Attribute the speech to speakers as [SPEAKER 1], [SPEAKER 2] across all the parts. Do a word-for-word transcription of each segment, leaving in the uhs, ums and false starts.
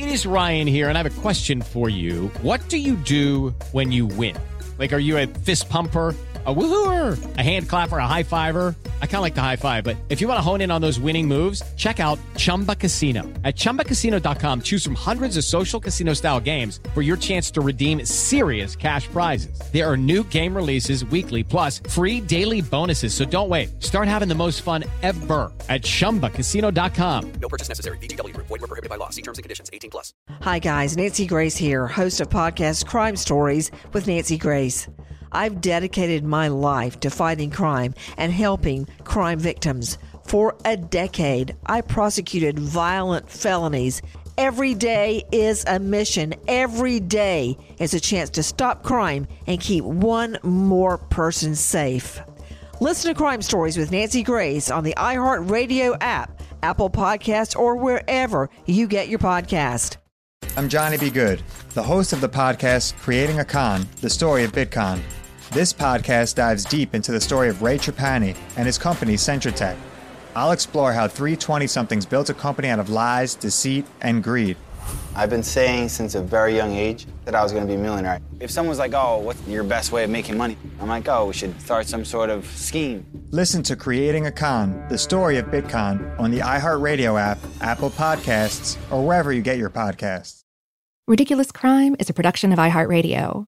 [SPEAKER 1] It is Ryan here, and I have a question for you. What do you do when you win? Like, are you a fist pumper, a woohooer, a hand clapper, a high fiver? I kind of like the high five, but if you want to hone in on those winning moves, check out Chumba Casino. At chumba casino dot com, choose from hundreds of social casino-style games for your chance to redeem serious cash prizes. There are new game releases weekly, plus free daily bonuses. So don't wait. Start having the most fun ever at chumba casino dot com.
[SPEAKER 2] No purchase necessary. V G W. Void where prohibited by law. See terms and conditions. eighteen plus.
[SPEAKER 3] Hi, guys. Nancy Grace here, host of podcast Crime Stories with Nancy Grace. I've dedicated my life to fighting crime and helping crime victims. For a decade, I prosecuted violent felonies. Every day is a mission. Every day is a chance to stop crime and keep one more person safe. Listen to Crime Stories with Nancy Grace on the iHeartRadio app, Apple Podcasts, or wherever you get your podcast.
[SPEAKER 4] I'm Johnny B. Good, the host of the podcast Creating a Con, the story of Bitcoin. This podcast dives deep into the story of Ray Trapani and his company Centratech. I'll explore how three twenty-somethings built a company out of lies, deceit, and greed.
[SPEAKER 5] I've been saying since a very young age that I was going to be a millionaire. If someone's like, oh, what's your best way of making money? I'm like, oh, we should start some sort of scheme.
[SPEAKER 4] Listen to Creating a Con, the story of Bitcoin on the iHeartRadio app, Apple Podcasts, or wherever you get your podcasts.
[SPEAKER 6] Ridiculous Crime is a production of iHeartRadio.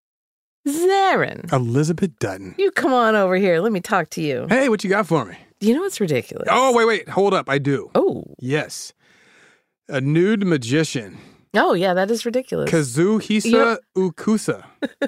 [SPEAKER 7] Zarin.
[SPEAKER 8] Elizabeth Dutton.
[SPEAKER 7] You come on over here. Let me talk to you.
[SPEAKER 8] Hey, what you got for me?
[SPEAKER 7] Do you know what's ridiculous?
[SPEAKER 8] Oh, wait, wait. Hold up. I do.
[SPEAKER 7] Oh.
[SPEAKER 8] Yes. A nude magician.
[SPEAKER 7] Oh, yeah, that is ridiculous.
[SPEAKER 8] Kazuhisa
[SPEAKER 7] You're...
[SPEAKER 8] Ukusa.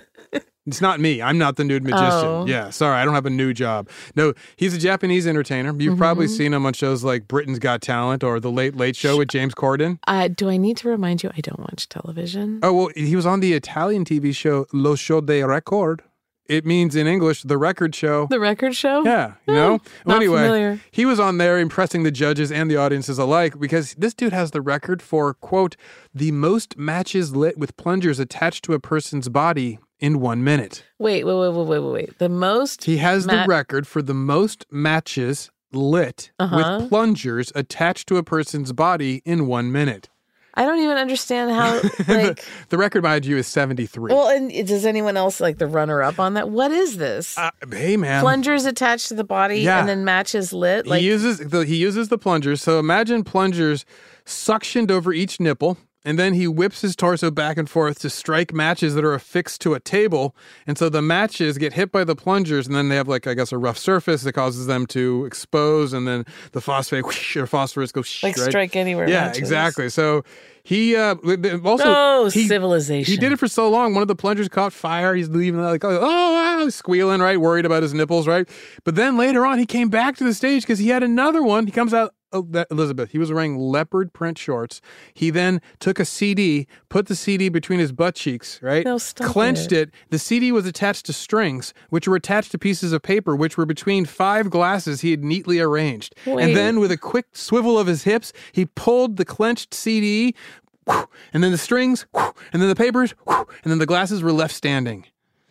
[SPEAKER 8] It's not me. I'm not the nude magician.
[SPEAKER 7] Oh.
[SPEAKER 8] Yeah, sorry. I don't have a new job. No, he's a Japanese entertainer. You've mm-hmm. probably seen him on shows like Britain's Got Talent or The Late Late Show with James Corden.
[SPEAKER 7] Uh, do I need to remind you I don't watch television?
[SPEAKER 8] Oh, well, he was on the Italian T V show Lo Show de Record. It means in English, the record show.
[SPEAKER 7] The record show?
[SPEAKER 8] Yeah, you
[SPEAKER 7] oh,
[SPEAKER 8] know? Well,
[SPEAKER 7] not
[SPEAKER 8] anyway,
[SPEAKER 7] familiar.
[SPEAKER 8] He was on there impressing the judges and the audiences alike because this dude has the record for, quote, the most matches lit with plungers attached to a person's body in one minute.
[SPEAKER 7] Wait, wait, wait, wait, wait, wait. The most...
[SPEAKER 8] He has
[SPEAKER 7] ma-
[SPEAKER 8] the record for the most matches lit
[SPEAKER 7] uh-huh.
[SPEAKER 8] with plungers attached to a person's body in one minute.
[SPEAKER 7] I don't even understand how, like...
[SPEAKER 8] the, the record, mind you, is seventy-three.
[SPEAKER 7] Well, and does anyone else, like, the runner-up on that? What is this?
[SPEAKER 8] Uh, hey, man.
[SPEAKER 7] Plungers attached to the body
[SPEAKER 8] yeah.
[SPEAKER 7] and then matches lit? Like...
[SPEAKER 8] He uses the, he uses the plungers. So imagine plungers suctioned over each nipple, and then he whips his torso back and forth to strike matches that are affixed to a table. And so the matches get hit by the plungers, and then they have, like, I guess, a rough surface that causes them to expose, and then the phosphate whoosh, or phosphorus goes...
[SPEAKER 7] Like
[SPEAKER 8] right?
[SPEAKER 7] strike anywhere.
[SPEAKER 8] Yeah,
[SPEAKER 7] matches.
[SPEAKER 8] Exactly. So he uh, also...
[SPEAKER 7] Oh,
[SPEAKER 8] he,
[SPEAKER 7] civilization.
[SPEAKER 8] He did it for so long. One of the plungers caught fire. He's leaving, like, oh, wow, squealing, right? Worried about his nipples, right? But then later on, he came back to the stage because he had another one. He comes out... Oh, that, Elizabeth, he was wearing leopard print shorts. He then took a C D, put the C D between his butt cheeks, right?
[SPEAKER 7] No, stop
[SPEAKER 8] Clenched
[SPEAKER 7] it.
[SPEAKER 8] it. The C D was attached to strings, which were attached to pieces of paper, which were between five glasses he had neatly arranged.
[SPEAKER 7] Wait.
[SPEAKER 8] And then with a quick swivel of his hips, he pulled the clenched C D, and then the strings, and then the papers, and then the glasses were left standing.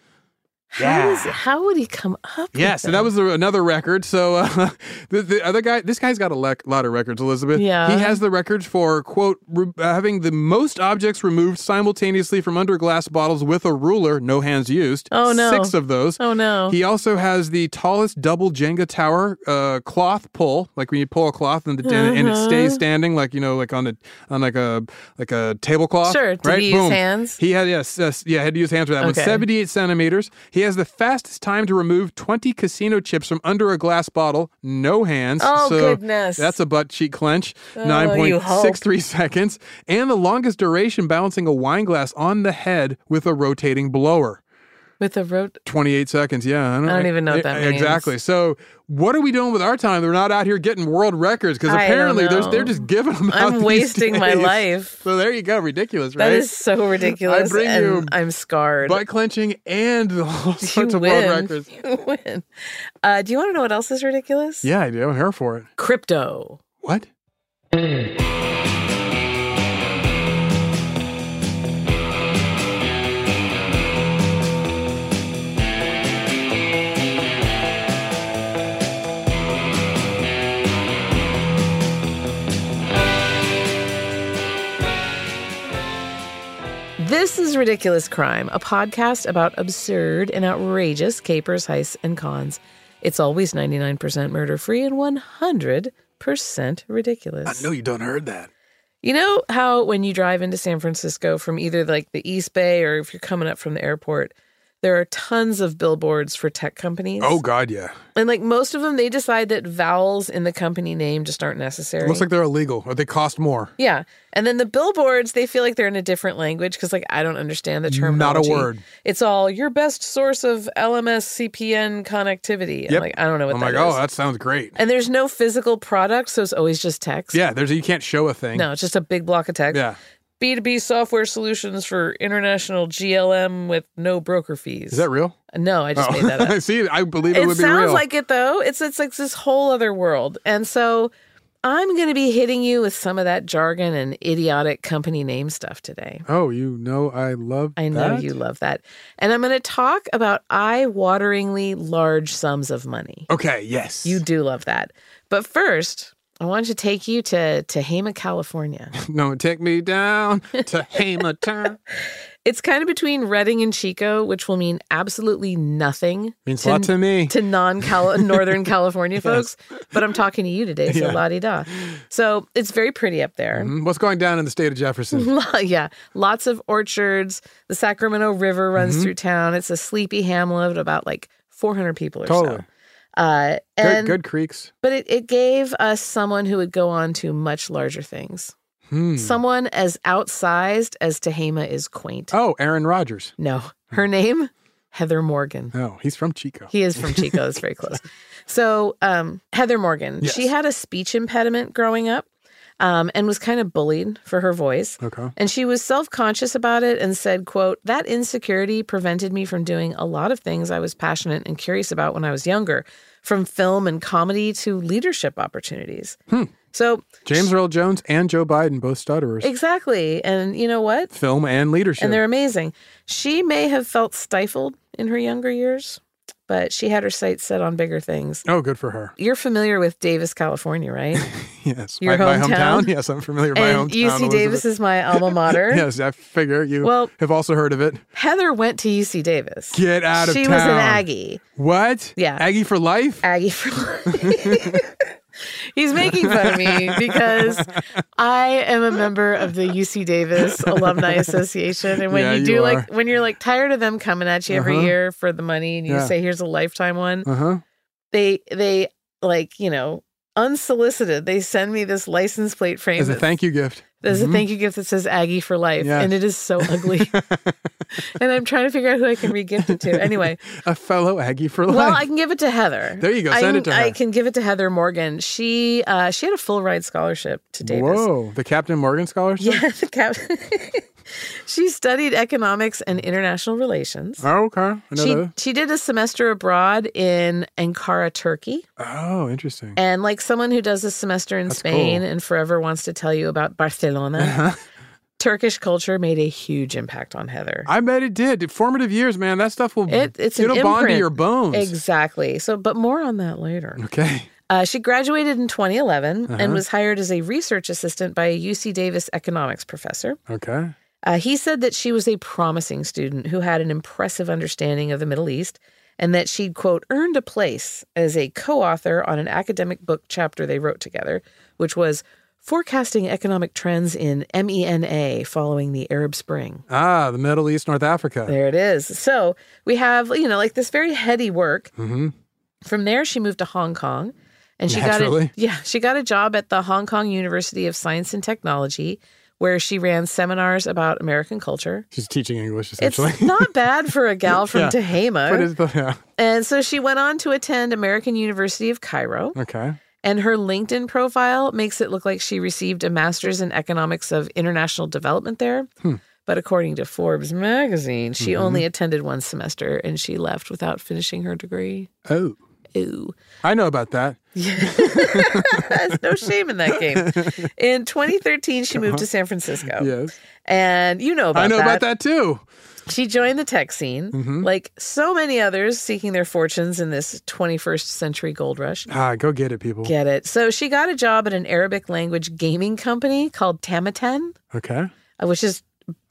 [SPEAKER 7] How,
[SPEAKER 8] Yeah.
[SPEAKER 7] is, how would he come up with
[SPEAKER 8] Yeah, so that was another record. So uh, the, the other guy, this guy's got a le- lot of records, Elizabeth.
[SPEAKER 7] Yeah.
[SPEAKER 8] He has the records for, quote, re- having the most objects removed simultaneously from under glass bottles with a ruler, no hands used.
[SPEAKER 7] Oh, no.
[SPEAKER 8] Six of those.
[SPEAKER 7] Oh, no.
[SPEAKER 8] He also has the tallest double Jenga tower uh, cloth pull, like when you pull a cloth and, the,
[SPEAKER 7] uh-huh.
[SPEAKER 8] and, and it stays standing, like, you know, like on a on like a like a tablecloth.
[SPEAKER 7] Sure, did
[SPEAKER 8] right?
[SPEAKER 7] he
[SPEAKER 8] Boom.
[SPEAKER 7] use hands?
[SPEAKER 8] He had, yes, yes, yeah, had to use hands for that one.
[SPEAKER 7] Okay.
[SPEAKER 8] seventy-eight centimeters. He has the fastest time to remove twenty casino chips from under a glass bottle, no hands.
[SPEAKER 7] Oh,
[SPEAKER 8] so
[SPEAKER 7] goodness.
[SPEAKER 8] That's a butt cheek clench,
[SPEAKER 7] Oh,
[SPEAKER 8] nine
[SPEAKER 7] you
[SPEAKER 8] point six three seconds. And the longest duration balancing a wine glass on the head with a rotating blower.
[SPEAKER 7] With a rot...
[SPEAKER 8] twenty-eight seconds, yeah. I don't,
[SPEAKER 7] I don't even know what that means.
[SPEAKER 8] Exactly. So what are we doing with our time? We're not out here getting world records because
[SPEAKER 7] I
[SPEAKER 8] apparently
[SPEAKER 7] don't
[SPEAKER 8] they're,
[SPEAKER 7] know.
[SPEAKER 8] they're just giving them out
[SPEAKER 7] I'm
[SPEAKER 8] these
[SPEAKER 7] wasting my
[SPEAKER 8] days.
[SPEAKER 7] life.
[SPEAKER 8] So there you go. Ridiculous, right?
[SPEAKER 7] That is so ridiculous.
[SPEAKER 8] I bring
[SPEAKER 7] and
[SPEAKER 8] you
[SPEAKER 7] I'm scarred.
[SPEAKER 8] butt clenching and all sorts
[SPEAKER 7] you
[SPEAKER 8] of
[SPEAKER 7] win.
[SPEAKER 8] world records.
[SPEAKER 7] You win. Uh, do you want to know what else is ridiculous?
[SPEAKER 8] Yeah, I do. I'm here for it.
[SPEAKER 7] Crypto.
[SPEAKER 8] What?
[SPEAKER 7] This is Ridiculous Crime, a podcast about absurd and outrageous capers, heists, and cons. It's always ninety-nine percent murder-free and one hundred percent ridiculous.
[SPEAKER 8] I know you done heard that.
[SPEAKER 7] You know how when you drive into San Francisco from either like the East Bay or if you're coming up from the airport, there are tons of billboards for tech companies?
[SPEAKER 8] Oh, God, yeah.
[SPEAKER 7] And like most of them, they decide that vowels in the company name just aren't necessary.
[SPEAKER 8] It looks like they're illegal or they cost more.
[SPEAKER 7] Yeah. And then the billboards, they feel like they're in a different language because like I don't understand the terminology.
[SPEAKER 8] Not a word.
[SPEAKER 7] It's all your best source of L M S C P N connectivity. I'm
[SPEAKER 8] Yep.
[SPEAKER 7] like, I don't know what
[SPEAKER 8] I'm
[SPEAKER 7] that
[SPEAKER 8] like,
[SPEAKER 7] is.
[SPEAKER 8] oh, that sounds great.
[SPEAKER 7] And there's no physical product, so it's always just text.
[SPEAKER 8] Yeah, there's you can't show a thing.
[SPEAKER 7] No, it's just a big block of text.
[SPEAKER 8] Yeah.
[SPEAKER 7] B two B software solutions for international G L M with no broker fees.
[SPEAKER 8] Is that real?
[SPEAKER 7] No, I just
[SPEAKER 8] Oh.
[SPEAKER 7] made that up.
[SPEAKER 8] See, I believe it,
[SPEAKER 7] It
[SPEAKER 8] would be
[SPEAKER 7] sounds
[SPEAKER 8] real.
[SPEAKER 7] like it, though. It's it's like this whole other world. And so I'm going to be hitting you with some of that jargon and idiotic company name stuff today.
[SPEAKER 8] Oh, you know I love
[SPEAKER 7] I know
[SPEAKER 8] that?
[SPEAKER 7] you love that. And I'm going to talk about eye-wateringly large sums of money.
[SPEAKER 8] Okay, yes.
[SPEAKER 7] You do love that. But first, I want to take you to Tehama, California.
[SPEAKER 8] No, take me down to Hama Town.
[SPEAKER 7] It's kind of between Redding and Chico, which will mean absolutely nothing.
[SPEAKER 8] Means a lot to me.
[SPEAKER 7] To non-Northern California folks. But I'm talking to you today, so
[SPEAKER 8] Yeah.
[SPEAKER 7] la-di-da. So it's very pretty up there.
[SPEAKER 8] Mhm. What's going down in the state of Jefferson?
[SPEAKER 7] Yeah, lots of orchards. The Sacramento River runs
[SPEAKER 8] Mm-hmm.
[SPEAKER 7] through town. It's a sleepy hamlet of about like four hundred people or
[SPEAKER 8] Totally.
[SPEAKER 7] so. Uh,
[SPEAKER 8] Good,
[SPEAKER 7] and,
[SPEAKER 8] good creeks.
[SPEAKER 7] But it, it gave us someone who would go on to much larger things.
[SPEAKER 8] Hmm.
[SPEAKER 7] Someone as outsized as Tehama is quaint.
[SPEAKER 8] Oh, Aaron Rodgers.
[SPEAKER 7] No, her name, Heather Morgan.
[SPEAKER 8] No, he's from Chico.
[SPEAKER 7] He is from Chico. It's very close. So um, Heather Morgan,
[SPEAKER 8] Yes.
[SPEAKER 7] she had a speech impediment growing up um, and was kind of bullied for her voice.
[SPEAKER 8] Okay.
[SPEAKER 7] And she was self-conscious about it and said, quote, that insecurity prevented me from doing a lot of things I was passionate and curious about when I was younger, from film and comedy to leadership opportunities.
[SPEAKER 8] Hmm.
[SPEAKER 7] So
[SPEAKER 8] James Earl Jones and Joe Biden, both stutterers.
[SPEAKER 7] exactly. And you know what?
[SPEAKER 8] Film and leadership.
[SPEAKER 7] And they're amazing. She may have felt stifled in her younger years, but she had her sights set on bigger things.
[SPEAKER 8] Oh, good for her.
[SPEAKER 7] You're familiar with Davis, California, right?
[SPEAKER 8] Yes.
[SPEAKER 7] Your
[SPEAKER 8] my, my
[SPEAKER 7] hometown?
[SPEAKER 8] hometown? Yes, I'm familiar with my
[SPEAKER 7] And
[SPEAKER 8] hometown.
[SPEAKER 7] U C Davis is my alma mater.
[SPEAKER 8] Yes, I figure you
[SPEAKER 7] Well-
[SPEAKER 8] have also heard of it.
[SPEAKER 7] Heather went to U C Davis.
[SPEAKER 8] Get out of
[SPEAKER 7] she
[SPEAKER 8] town.
[SPEAKER 7] was an Aggie.
[SPEAKER 8] What?
[SPEAKER 7] Yeah.
[SPEAKER 8] Aggie for life?
[SPEAKER 7] Aggie for life. He's making fun of me because I am a member of the U C Davis Alumni Association. And when
[SPEAKER 8] Yeah,
[SPEAKER 7] you
[SPEAKER 8] you
[SPEAKER 7] do like,
[SPEAKER 8] are.
[SPEAKER 7] when you're like tired of them coming at you every
[SPEAKER 8] Uh-huh.
[SPEAKER 7] year for the money and you
[SPEAKER 8] Yeah.
[SPEAKER 7] say, here's a lifetime one,
[SPEAKER 8] Uh-huh.
[SPEAKER 7] they, they like, you know, unsolicited, they send me this license plate frame.
[SPEAKER 8] As a
[SPEAKER 7] that's-
[SPEAKER 8] thank you gift.
[SPEAKER 7] There's
[SPEAKER 8] Mhm.
[SPEAKER 7] a thank you gift that says Aggie for life.
[SPEAKER 8] Yes.
[SPEAKER 7] And it is so ugly. And I'm trying to figure out who I can re-gift it to. Anyway.
[SPEAKER 8] A fellow Aggie for life.
[SPEAKER 7] Well, I can give it to Heather.
[SPEAKER 8] There you go.
[SPEAKER 7] I
[SPEAKER 8] Send
[SPEAKER 7] can,
[SPEAKER 8] it to her.
[SPEAKER 7] I can give it to Heather Morgan. She uh, she had a full ride scholarship to Davis.
[SPEAKER 8] Whoa. The Captain Morgan Scholarship?
[SPEAKER 7] Yeah, the cap- she studied economics and international relations.
[SPEAKER 8] Oh, okay. I know
[SPEAKER 7] She
[SPEAKER 8] that.
[SPEAKER 7] she did a semester abroad in Ankara, Turkey.
[SPEAKER 8] Oh, interesting.
[SPEAKER 7] And like someone who does a semester in
[SPEAKER 8] That's
[SPEAKER 7] Spain
[SPEAKER 8] cool.
[SPEAKER 7] and forever wants to tell you about Barcelona, Turkish culture made a huge impact on Heather.
[SPEAKER 8] I bet it did. Formative years, man. That stuff will
[SPEAKER 7] It, it's
[SPEAKER 8] it'll
[SPEAKER 7] an
[SPEAKER 8] bond to
[SPEAKER 7] imprint.
[SPEAKER 8] your bones.
[SPEAKER 7] Exactly. So, but more on that later.
[SPEAKER 8] Okay.
[SPEAKER 7] Uh, she graduated in twenty eleven
[SPEAKER 8] Uh-huh.
[SPEAKER 7] and was hired as a research assistant by a U C Davis economics professor.
[SPEAKER 8] Okay.
[SPEAKER 7] Uh, he said that she was a promising student who had an impressive understanding of the Middle East and that she'd, quote, earned a place as a co-author on an academic book chapter they wrote together, which was Forecasting Economic Trends in MENA Following the Arab Spring.
[SPEAKER 8] Ah, the Middle East, North Africa.
[SPEAKER 7] There it is. So we have, you know, like this very heady work.
[SPEAKER 8] Mm-hmm.
[SPEAKER 7] From there, she moved to Hong Kong. And she
[SPEAKER 8] Naturally.
[SPEAKER 7] got a, yeah, she got a job at the Hong Kong University of Science and Technology, where she ran seminars about American culture.
[SPEAKER 8] She's teaching English, essentially.
[SPEAKER 7] It's not bad for a gal from
[SPEAKER 8] Yeah.
[SPEAKER 7] Tehama.
[SPEAKER 8] But it's the, yeah.
[SPEAKER 7] And so she went on to attend American University of Cairo.
[SPEAKER 8] Okay.
[SPEAKER 7] And her LinkedIn profile makes it look like she received a master's in economics of international development there.
[SPEAKER 8] Hmm.
[SPEAKER 7] But according to Forbes magazine, she
[SPEAKER 8] Mhm.
[SPEAKER 7] only attended one semester and she left without finishing her degree.
[SPEAKER 8] Oh.
[SPEAKER 7] Ooh.
[SPEAKER 8] I know about that.
[SPEAKER 7] There's no shame in that game. In twenty thirteen, she moved to San Francisco.
[SPEAKER 8] Yes.
[SPEAKER 7] And you know about
[SPEAKER 8] I know
[SPEAKER 7] that.
[SPEAKER 8] about that too.
[SPEAKER 7] She joined the tech scene,
[SPEAKER 8] Mhm.
[SPEAKER 7] like so many others seeking their fortunes in this twenty-first century gold rush.
[SPEAKER 8] Ah, go get it, people.
[SPEAKER 7] Get it. So she got a job at an Arabic language gaming company called Tamatan,
[SPEAKER 8] Okay.
[SPEAKER 7] uh, which is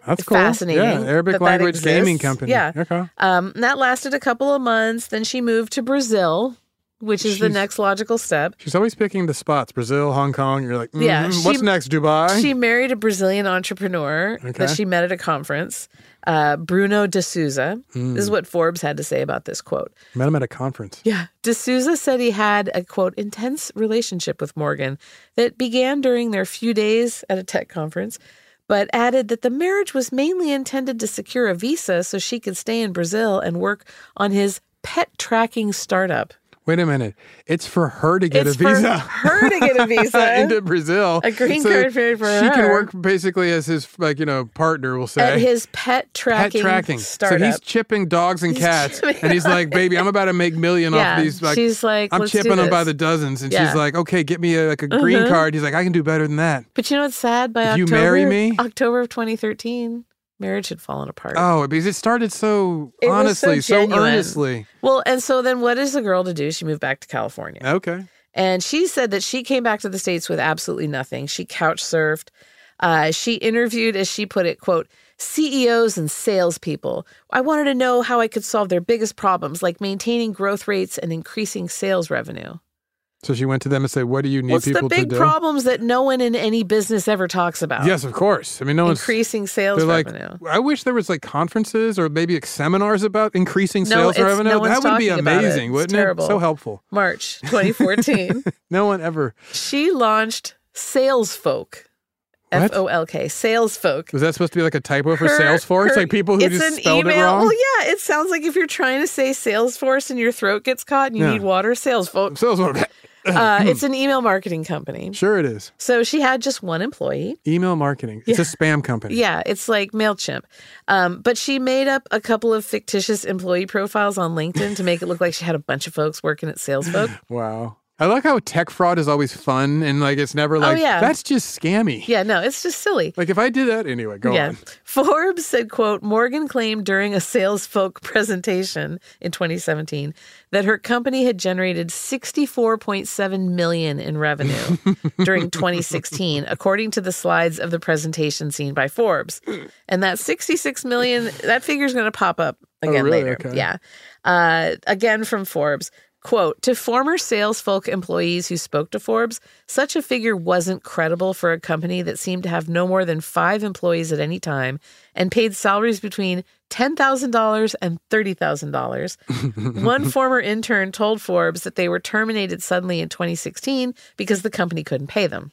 [SPEAKER 8] That's cool.
[SPEAKER 7] Fascinating.
[SPEAKER 8] Yeah, Arabic
[SPEAKER 7] that that
[SPEAKER 8] language
[SPEAKER 7] exists.
[SPEAKER 8] gaming company.
[SPEAKER 7] Yeah.
[SPEAKER 8] Okay.
[SPEAKER 7] Um, and that lasted a couple of months. Then she moved to Brazil, which is the
[SPEAKER 8] She's-
[SPEAKER 7] next logical step.
[SPEAKER 8] She's always picking the spots. Brazil, Hong Kong. You're like, mm,
[SPEAKER 7] Yeah, she-
[SPEAKER 8] what's next, Dubai?
[SPEAKER 7] She married a Brazilian entrepreneur
[SPEAKER 8] Okay.
[SPEAKER 7] that she met at a conference, uh, Bruno de Souza.
[SPEAKER 8] Hmm.
[SPEAKER 7] This is what Forbes had to say about this quote.
[SPEAKER 8] Met him at a conference.
[SPEAKER 7] Yeah. De Souza said he had a, quote, intense relationship with Morgan that began during their few days at a tech conference, but added that the marriage was mainly intended to secure a visa so she could stay in Brazil and work on his pet tracking startup.
[SPEAKER 8] Wait a minute. It's for her to get
[SPEAKER 7] It's
[SPEAKER 8] a visa.
[SPEAKER 7] for her to get a visa.
[SPEAKER 8] into Brazil.
[SPEAKER 7] A green card for
[SPEAKER 8] She
[SPEAKER 7] her.
[SPEAKER 8] can work basically as his, like, you know, partner, we'll say.
[SPEAKER 7] At his pet tracking,
[SPEAKER 8] Pet tracking.
[SPEAKER 7] startup.
[SPEAKER 8] So he's chipping dogs and
[SPEAKER 7] He's
[SPEAKER 8] cats.
[SPEAKER 7] chipping-
[SPEAKER 8] And he's like, baby, I'm about to make million
[SPEAKER 7] Yeah,
[SPEAKER 8] off these. Like,
[SPEAKER 7] she's like,
[SPEAKER 8] I'm
[SPEAKER 7] "Let's do
[SPEAKER 8] chipping them by
[SPEAKER 7] this."
[SPEAKER 8] the dozens. And
[SPEAKER 7] Yeah.
[SPEAKER 8] she's like, okay, get me a, like a green
[SPEAKER 7] Mhm.
[SPEAKER 8] card. He's like, I can do better than that.
[SPEAKER 7] But you know what's sad? By
[SPEAKER 8] If you
[SPEAKER 7] October,
[SPEAKER 8] marry me-
[SPEAKER 7] October of twenty thirteen, marriage had fallen apart.
[SPEAKER 8] Oh, because it started so
[SPEAKER 7] It was so
[SPEAKER 8] honestly, so,
[SPEAKER 7] genuine.
[SPEAKER 8] earnestly.
[SPEAKER 7] Well, and so then what is the girl to do? She moved back to California.
[SPEAKER 8] Okay.
[SPEAKER 7] And she said that she came back to the States with absolutely nothing. She couch surfed. Uh, she interviewed, as she put it, quote, C E Os and salespeople. I wanted to know how I could solve their biggest problems, like maintaining growth rates and increasing sales revenue.
[SPEAKER 8] So she went to them and said, what do you need
[SPEAKER 7] What's
[SPEAKER 8] people
[SPEAKER 7] the big
[SPEAKER 8] to do?
[SPEAKER 7] problems that no one in any business ever talks about?
[SPEAKER 8] Yes, of course. I mean, no one's
[SPEAKER 7] Increasing sales
[SPEAKER 8] they're like,
[SPEAKER 7] revenue.
[SPEAKER 8] I wish there was like conferences or maybe like seminars about increasing
[SPEAKER 7] No,
[SPEAKER 8] sales
[SPEAKER 7] it's-
[SPEAKER 8] revenue.
[SPEAKER 7] no one's
[SPEAKER 8] that would be
[SPEAKER 7] talking about it.
[SPEAKER 8] amazing,
[SPEAKER 7] It's
[SPEAKER 8] wouldn't
[SPEAKER 7] terrible.
[SPEAKER 8] it? So helpful.
[SPEAKER 7] March twenty fourteen,
[SPEAKER 8] No one ever.
[SPEAKER 7] she launched Salesfolk.
[SPEAKER 8] What?
[SPEAKER 7] F O L K, Salesfolk.
[SPEAKER 8] Was that supposed to be like a typo for
[SPEAKER 7] Her-
[SPEAKER 8] Salesforce?
[SPEAKER 7] her-
[SPEAKER 8] Like people who
[SPEAKER 7] it's
[SPEAKER 8] just
[SPEAKER 7] an
[SPEAKER 8] spelled
[SPEAKER 7] email.
[SPEAKER 8] it wrong?
[SPEAKER 7] Well, yeah, it sounds like if you're trying to say Salesforce and your throat gets caught and you
[SPEAKER 8] Yeah.
[SPEAKER 7] need water, Salesfolk.
[SPEAKER 8] Salesforce.
[SPEAKER 7] Uh, it's an email marketing company.
[SPEAKER 8] Sure it is.
[SPEAKER 7] So she had just one employee.
[SPEAKER 8] Email marketing. It's a spam company.
[SPEAKER 7] Yeah, it's like MailChimp. Um, but she made up a couple of fictitious employee profiles on LinkedIn to make it look like she had a bunch of folks working at Salesfolk.
[SPEAKER 8] Wow. I like how tech fraud is always fun and like it's never like,
[SPEAKER 7] yeah.
[SPEAKER 8] that's just scammy.
[SPEAKER 7] Yeah, no, it's just silly.
[SPEAKER 8] Like if I did that anyway, go
[SPEAKER 7] yeah.
[SPEAKER 8] on.
[SPEAKER 7] Forbes said, quote, Morgan claimed during a Salesfolk presentation in twenty seventeen that her company had generated sixty-four point seven million dollars in revenue during twenty sixteen, according to the slides of the presentation seen by Forbes. And that sixty-six million dollars, that figure is going to pop up again
[SPEAKER 8] Oh, really?
[SPEAKER 7] later.
[SPEAKER 8] Okay.
[SPEAKER 7] Yeah. Uh, again from Forbes. Quote, to former Salesfolk employees who spoke to Forbes, such a figure wasn't credible for a company that seemed to have no more than five employees at any time and paid salaries between ten thousand dollars and thirty thousand dollars. One former intern told Forbes that they were terminated suddenly in twenty sixteen because the company couldn't pay them.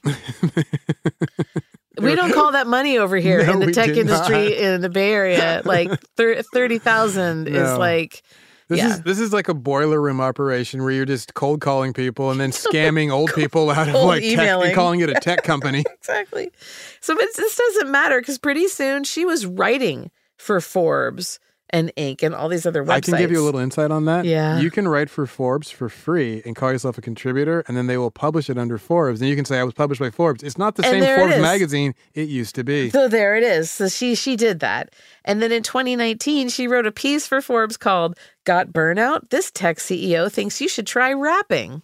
[SPEAKER 7] We don't call that money over here
[SPEAKER 8] No,
[SPEAKER 7] in the
[SPEAKER 8] we
[SPEAKER 7] tech
[SPEAKER 8] do
[SPEAKER 7] industry
[SPEAKER 8] not.
[SPEAKER 7] in the Bay Area. Like thir- thirty thousand is
[SPEAKER 8] No.
[SPEAKER 7] like...
[SPEAKER 8] This
[SPEAKER 7] Yeah.
[SPEAKER 8] is this is like a boiler room operation where you're just cold calling people and then scamming old people out of
[SPEAKER 7] Cold
[SPEAKER 8] like tech
[SPEAKER 7] emailing.
[SPEAKER 8] and calling it a tech company.
[SPEAKER 7] Exactly. So but this doesn't matter because pretty soon she was writing for Forbes and Inc and all these other websites.
[SPEAKER 8] I can give you a little insight on that.
[SPEAKER 7] Yeah.
[SPEAKER 8] You can write for Forbes for free and call yourself a contributor, and then they will publish it under Forbes. And you can say, I was published by Forbes. It's not the
[SPEAKER 7] And
[SPEAKER 8] same
[SPEAKER 7] there it
[SPEAKER 8] Forbes
[SPEAKER 7] is.
[SPEAKER 8] magazine it used to be.
[SPEAKER 7] So there it is. So she she did that. And then in twenty nineteen, she wrote a piece for Forbes called Got Burnout? This tech C E O thinks you should try rapping.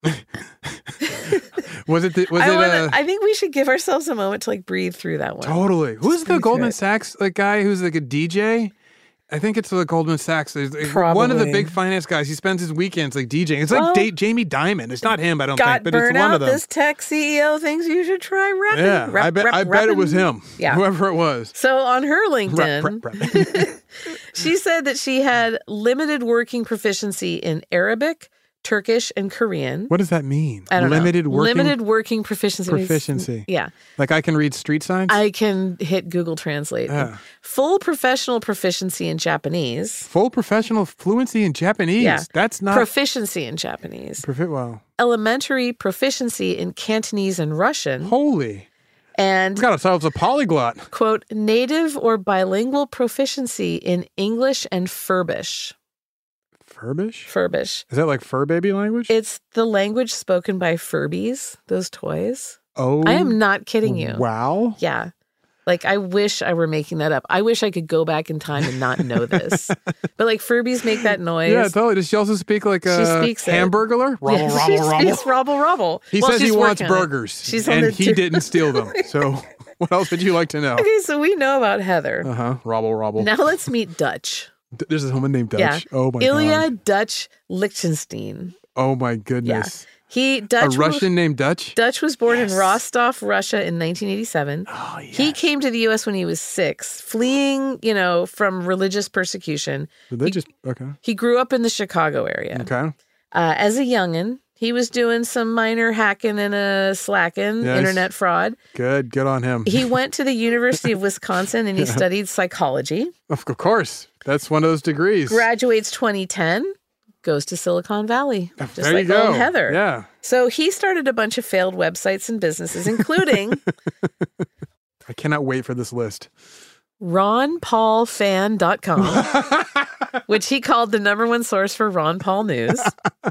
[SPEAKER 8] Was it, the, was
[SPEAKER 7] I,
[SPEAKER 8] it
[SPEAKER 7] wanna,
[SPEAKER 8] uh,
[SPEAKER 7] I think we should give ourselves a moment to like breathe through that one.
[SPEAKER 8] totally. Who's the
[SPEAKER 7] breathe through
[SPEAKER 8] Goldman
[SPEAKER 7] it.
[SPEAKER 8] Sachs like guy who's like a D J? I think it's the Goldman Sachs. There's, like, One of the
[SPEAKER 7] Probably.
[SPEAKER 8] big finance guys. He spends his weekends like DJing. It's like
[SPEAKER 7] Well,
[SPEAKER 8] date Jamie Dimon. It's not him, I don't
[SPEAKER 7] Got
[SPEAKER 8] think, but it's one
[SPEAKER 7] burnout?
[SPEAKER 8] of them.
[SPEAKER 7] This tech C E O thinks you should try rapping.
[SPEAKER 8] Yeah,
[SPEAKER 7] Rap-
[SPEAKER 8] I bet.
[SPEAKER 7] rap-
[SPEAKER 8] I bet it was
[SPEAKER 7] rapping.
[SPEAKER 8] him.
[SPEAKER 7] Yeah.
[SPEAKER 8] Whoever it was.
[SPEAKER 7] So on her LinkedIn,
[SPEAKER 8] Rap, rap, rap.
[SPEAKER 7] she said that she had limited working proficiency in Arabic, Turkish, and Korean.
[SPEAKER 8] What does that mean?
[SPEAKER 7] I don't
[SPEAKER 8] Limited
[SPEAKER 7] know.
[SPEAKER 8] working
[SPEAKER 7] Limited working proficiency. means-
[SPEAKER 8] proficiency.
[SPEAKER 7] Yeah.
[SPEAKER 8] Like I can read street signs.
[SPEAKER 7] I can hit Google Translate.
[SPEAKER 8] Yeah.
[SPEAKER 7] Full professional proficiency in Japanese.
[SPEAKER 8] Full professional fluency in Japanese.
[SPEAKER 7] Yeah.
[SPEAKER 8] That's not
[SPEAKER 7] Proficiency in Japanese.
[SPEAKER 8] profi- Wow.
[SPEAKER 7] Elementary proficiency in Cantonese and Russian.
[SPEAKER 8] Holy.
[SPEAKER 7] And,
[SPEAKER 8] We've got ourselves a polyglot.
[SPEAKER 7] quote, native or bilingual proficiency in English and Furbish.
[SPEAKER 8] Furbish?
[SPEAKER 7] Furbish.
[SPEAKER 8] Is that like fur baby language?
[SPEAKER 7] It's the language spoken by Furbies, those toys.
[SPEAKER 8] oh.
[SPEAKER 7] I am not kidding you.
[SPEAKER 8] Wow.
[SPEAKER 7] Yeah. Like, I wish I were making that up. I wish I could go back in time and not know this. But like Furbies make that noise.
[SPEAKER 8] Yeah, totally. Does she also speak like a
[SPEAKER 7] She speaks it.
[SPEAKER 8] hamburglar? Robble,
[SPEAKER 7] Yeah,
[SPEAKER 8] robble,
[SPEAKER 7] she
[SPEAKER 8] robble.
[SPEAKER 7] speaks robble, robble.
[SPEAKER 8] He
[SPEAKER 7] Well,
[SPEAKER 8] says he
[SPEAKER 7] she's
[SPEAKER 8] wants
[SPEAKER 7] working on it.
[SPEAKER 8] burgers,
[SPEAKER 7] She's on
[SPEAKER 8] and
[SPEAKER 7] the
[SPEAKER 8] he
[SPEAKER 7] two-
[SPEAKER 8] didn't steal them. So what else would you like to know?
[SPEAKER 7] Okay, so we know about Heather.
[SPEAKER 8] Uh-huh. Robble, robble.
[SPEAKER 7] Now let's meet Dutch.
[SPEAKER 8] D- There's a woman named Dutch.
[SPEAKER 7] Yeah.
[SPEAKER 8] Oh, my
[SPEAKER 7] Ilya
[SPEAKER 8] God.
[SPEAKER 7] Dutch Lichtenstein.
[SPEAKER 8] Oh, my
[SPEAKER 7] Yeah.
[SPEAKER 8] goodness.
[SPEAKER 7] He Dutch
[SPEAKER 8] A Russian named Dutch?
[SPEAKER 7] Dutch was born in Rostov, Russia in nineteen eighty-seven.
[SPEAKER 8] Oh, yes.
[SPEAKER 7] He came to the U S when he was six, fleeing, you know, from religious persecution.
[SPEAKER 8] Religious. Okay.
[SPEAKER 7] He grew up in the Chicago area.
[SPEAKER 8] Okay.
[SPEAKER 7] Uh, as a youngin', he was doing some minor hacking and a slacking,
[SPEAKER 8] Yes.
[SPEAKER 7] internet fraud.
[SPEAKER 8] Good. Good on him.
[SPEAKER 7] He went to the University of Wisconsin and he studied psychology.
[SPEAKER 8] Of course. That's one of those degrees.
[SPEAKER 7] Graduates twenty ten, goes to Silicon Valley, just
[SPEAKER 8] there
[SPEAKER 7] like
[SPEAKER 8] you go.
[SPEAKER 7] old Heather.
[SPEAKER 8] Yeah.
[SPEAKER 7] So he started a bunch of failed websites and businesses, including
[SPEAKER 8] I cannot wait for this list.
[SPEAKER 7] ron paul fan dot com, which he called the number one source for Ron Paul news.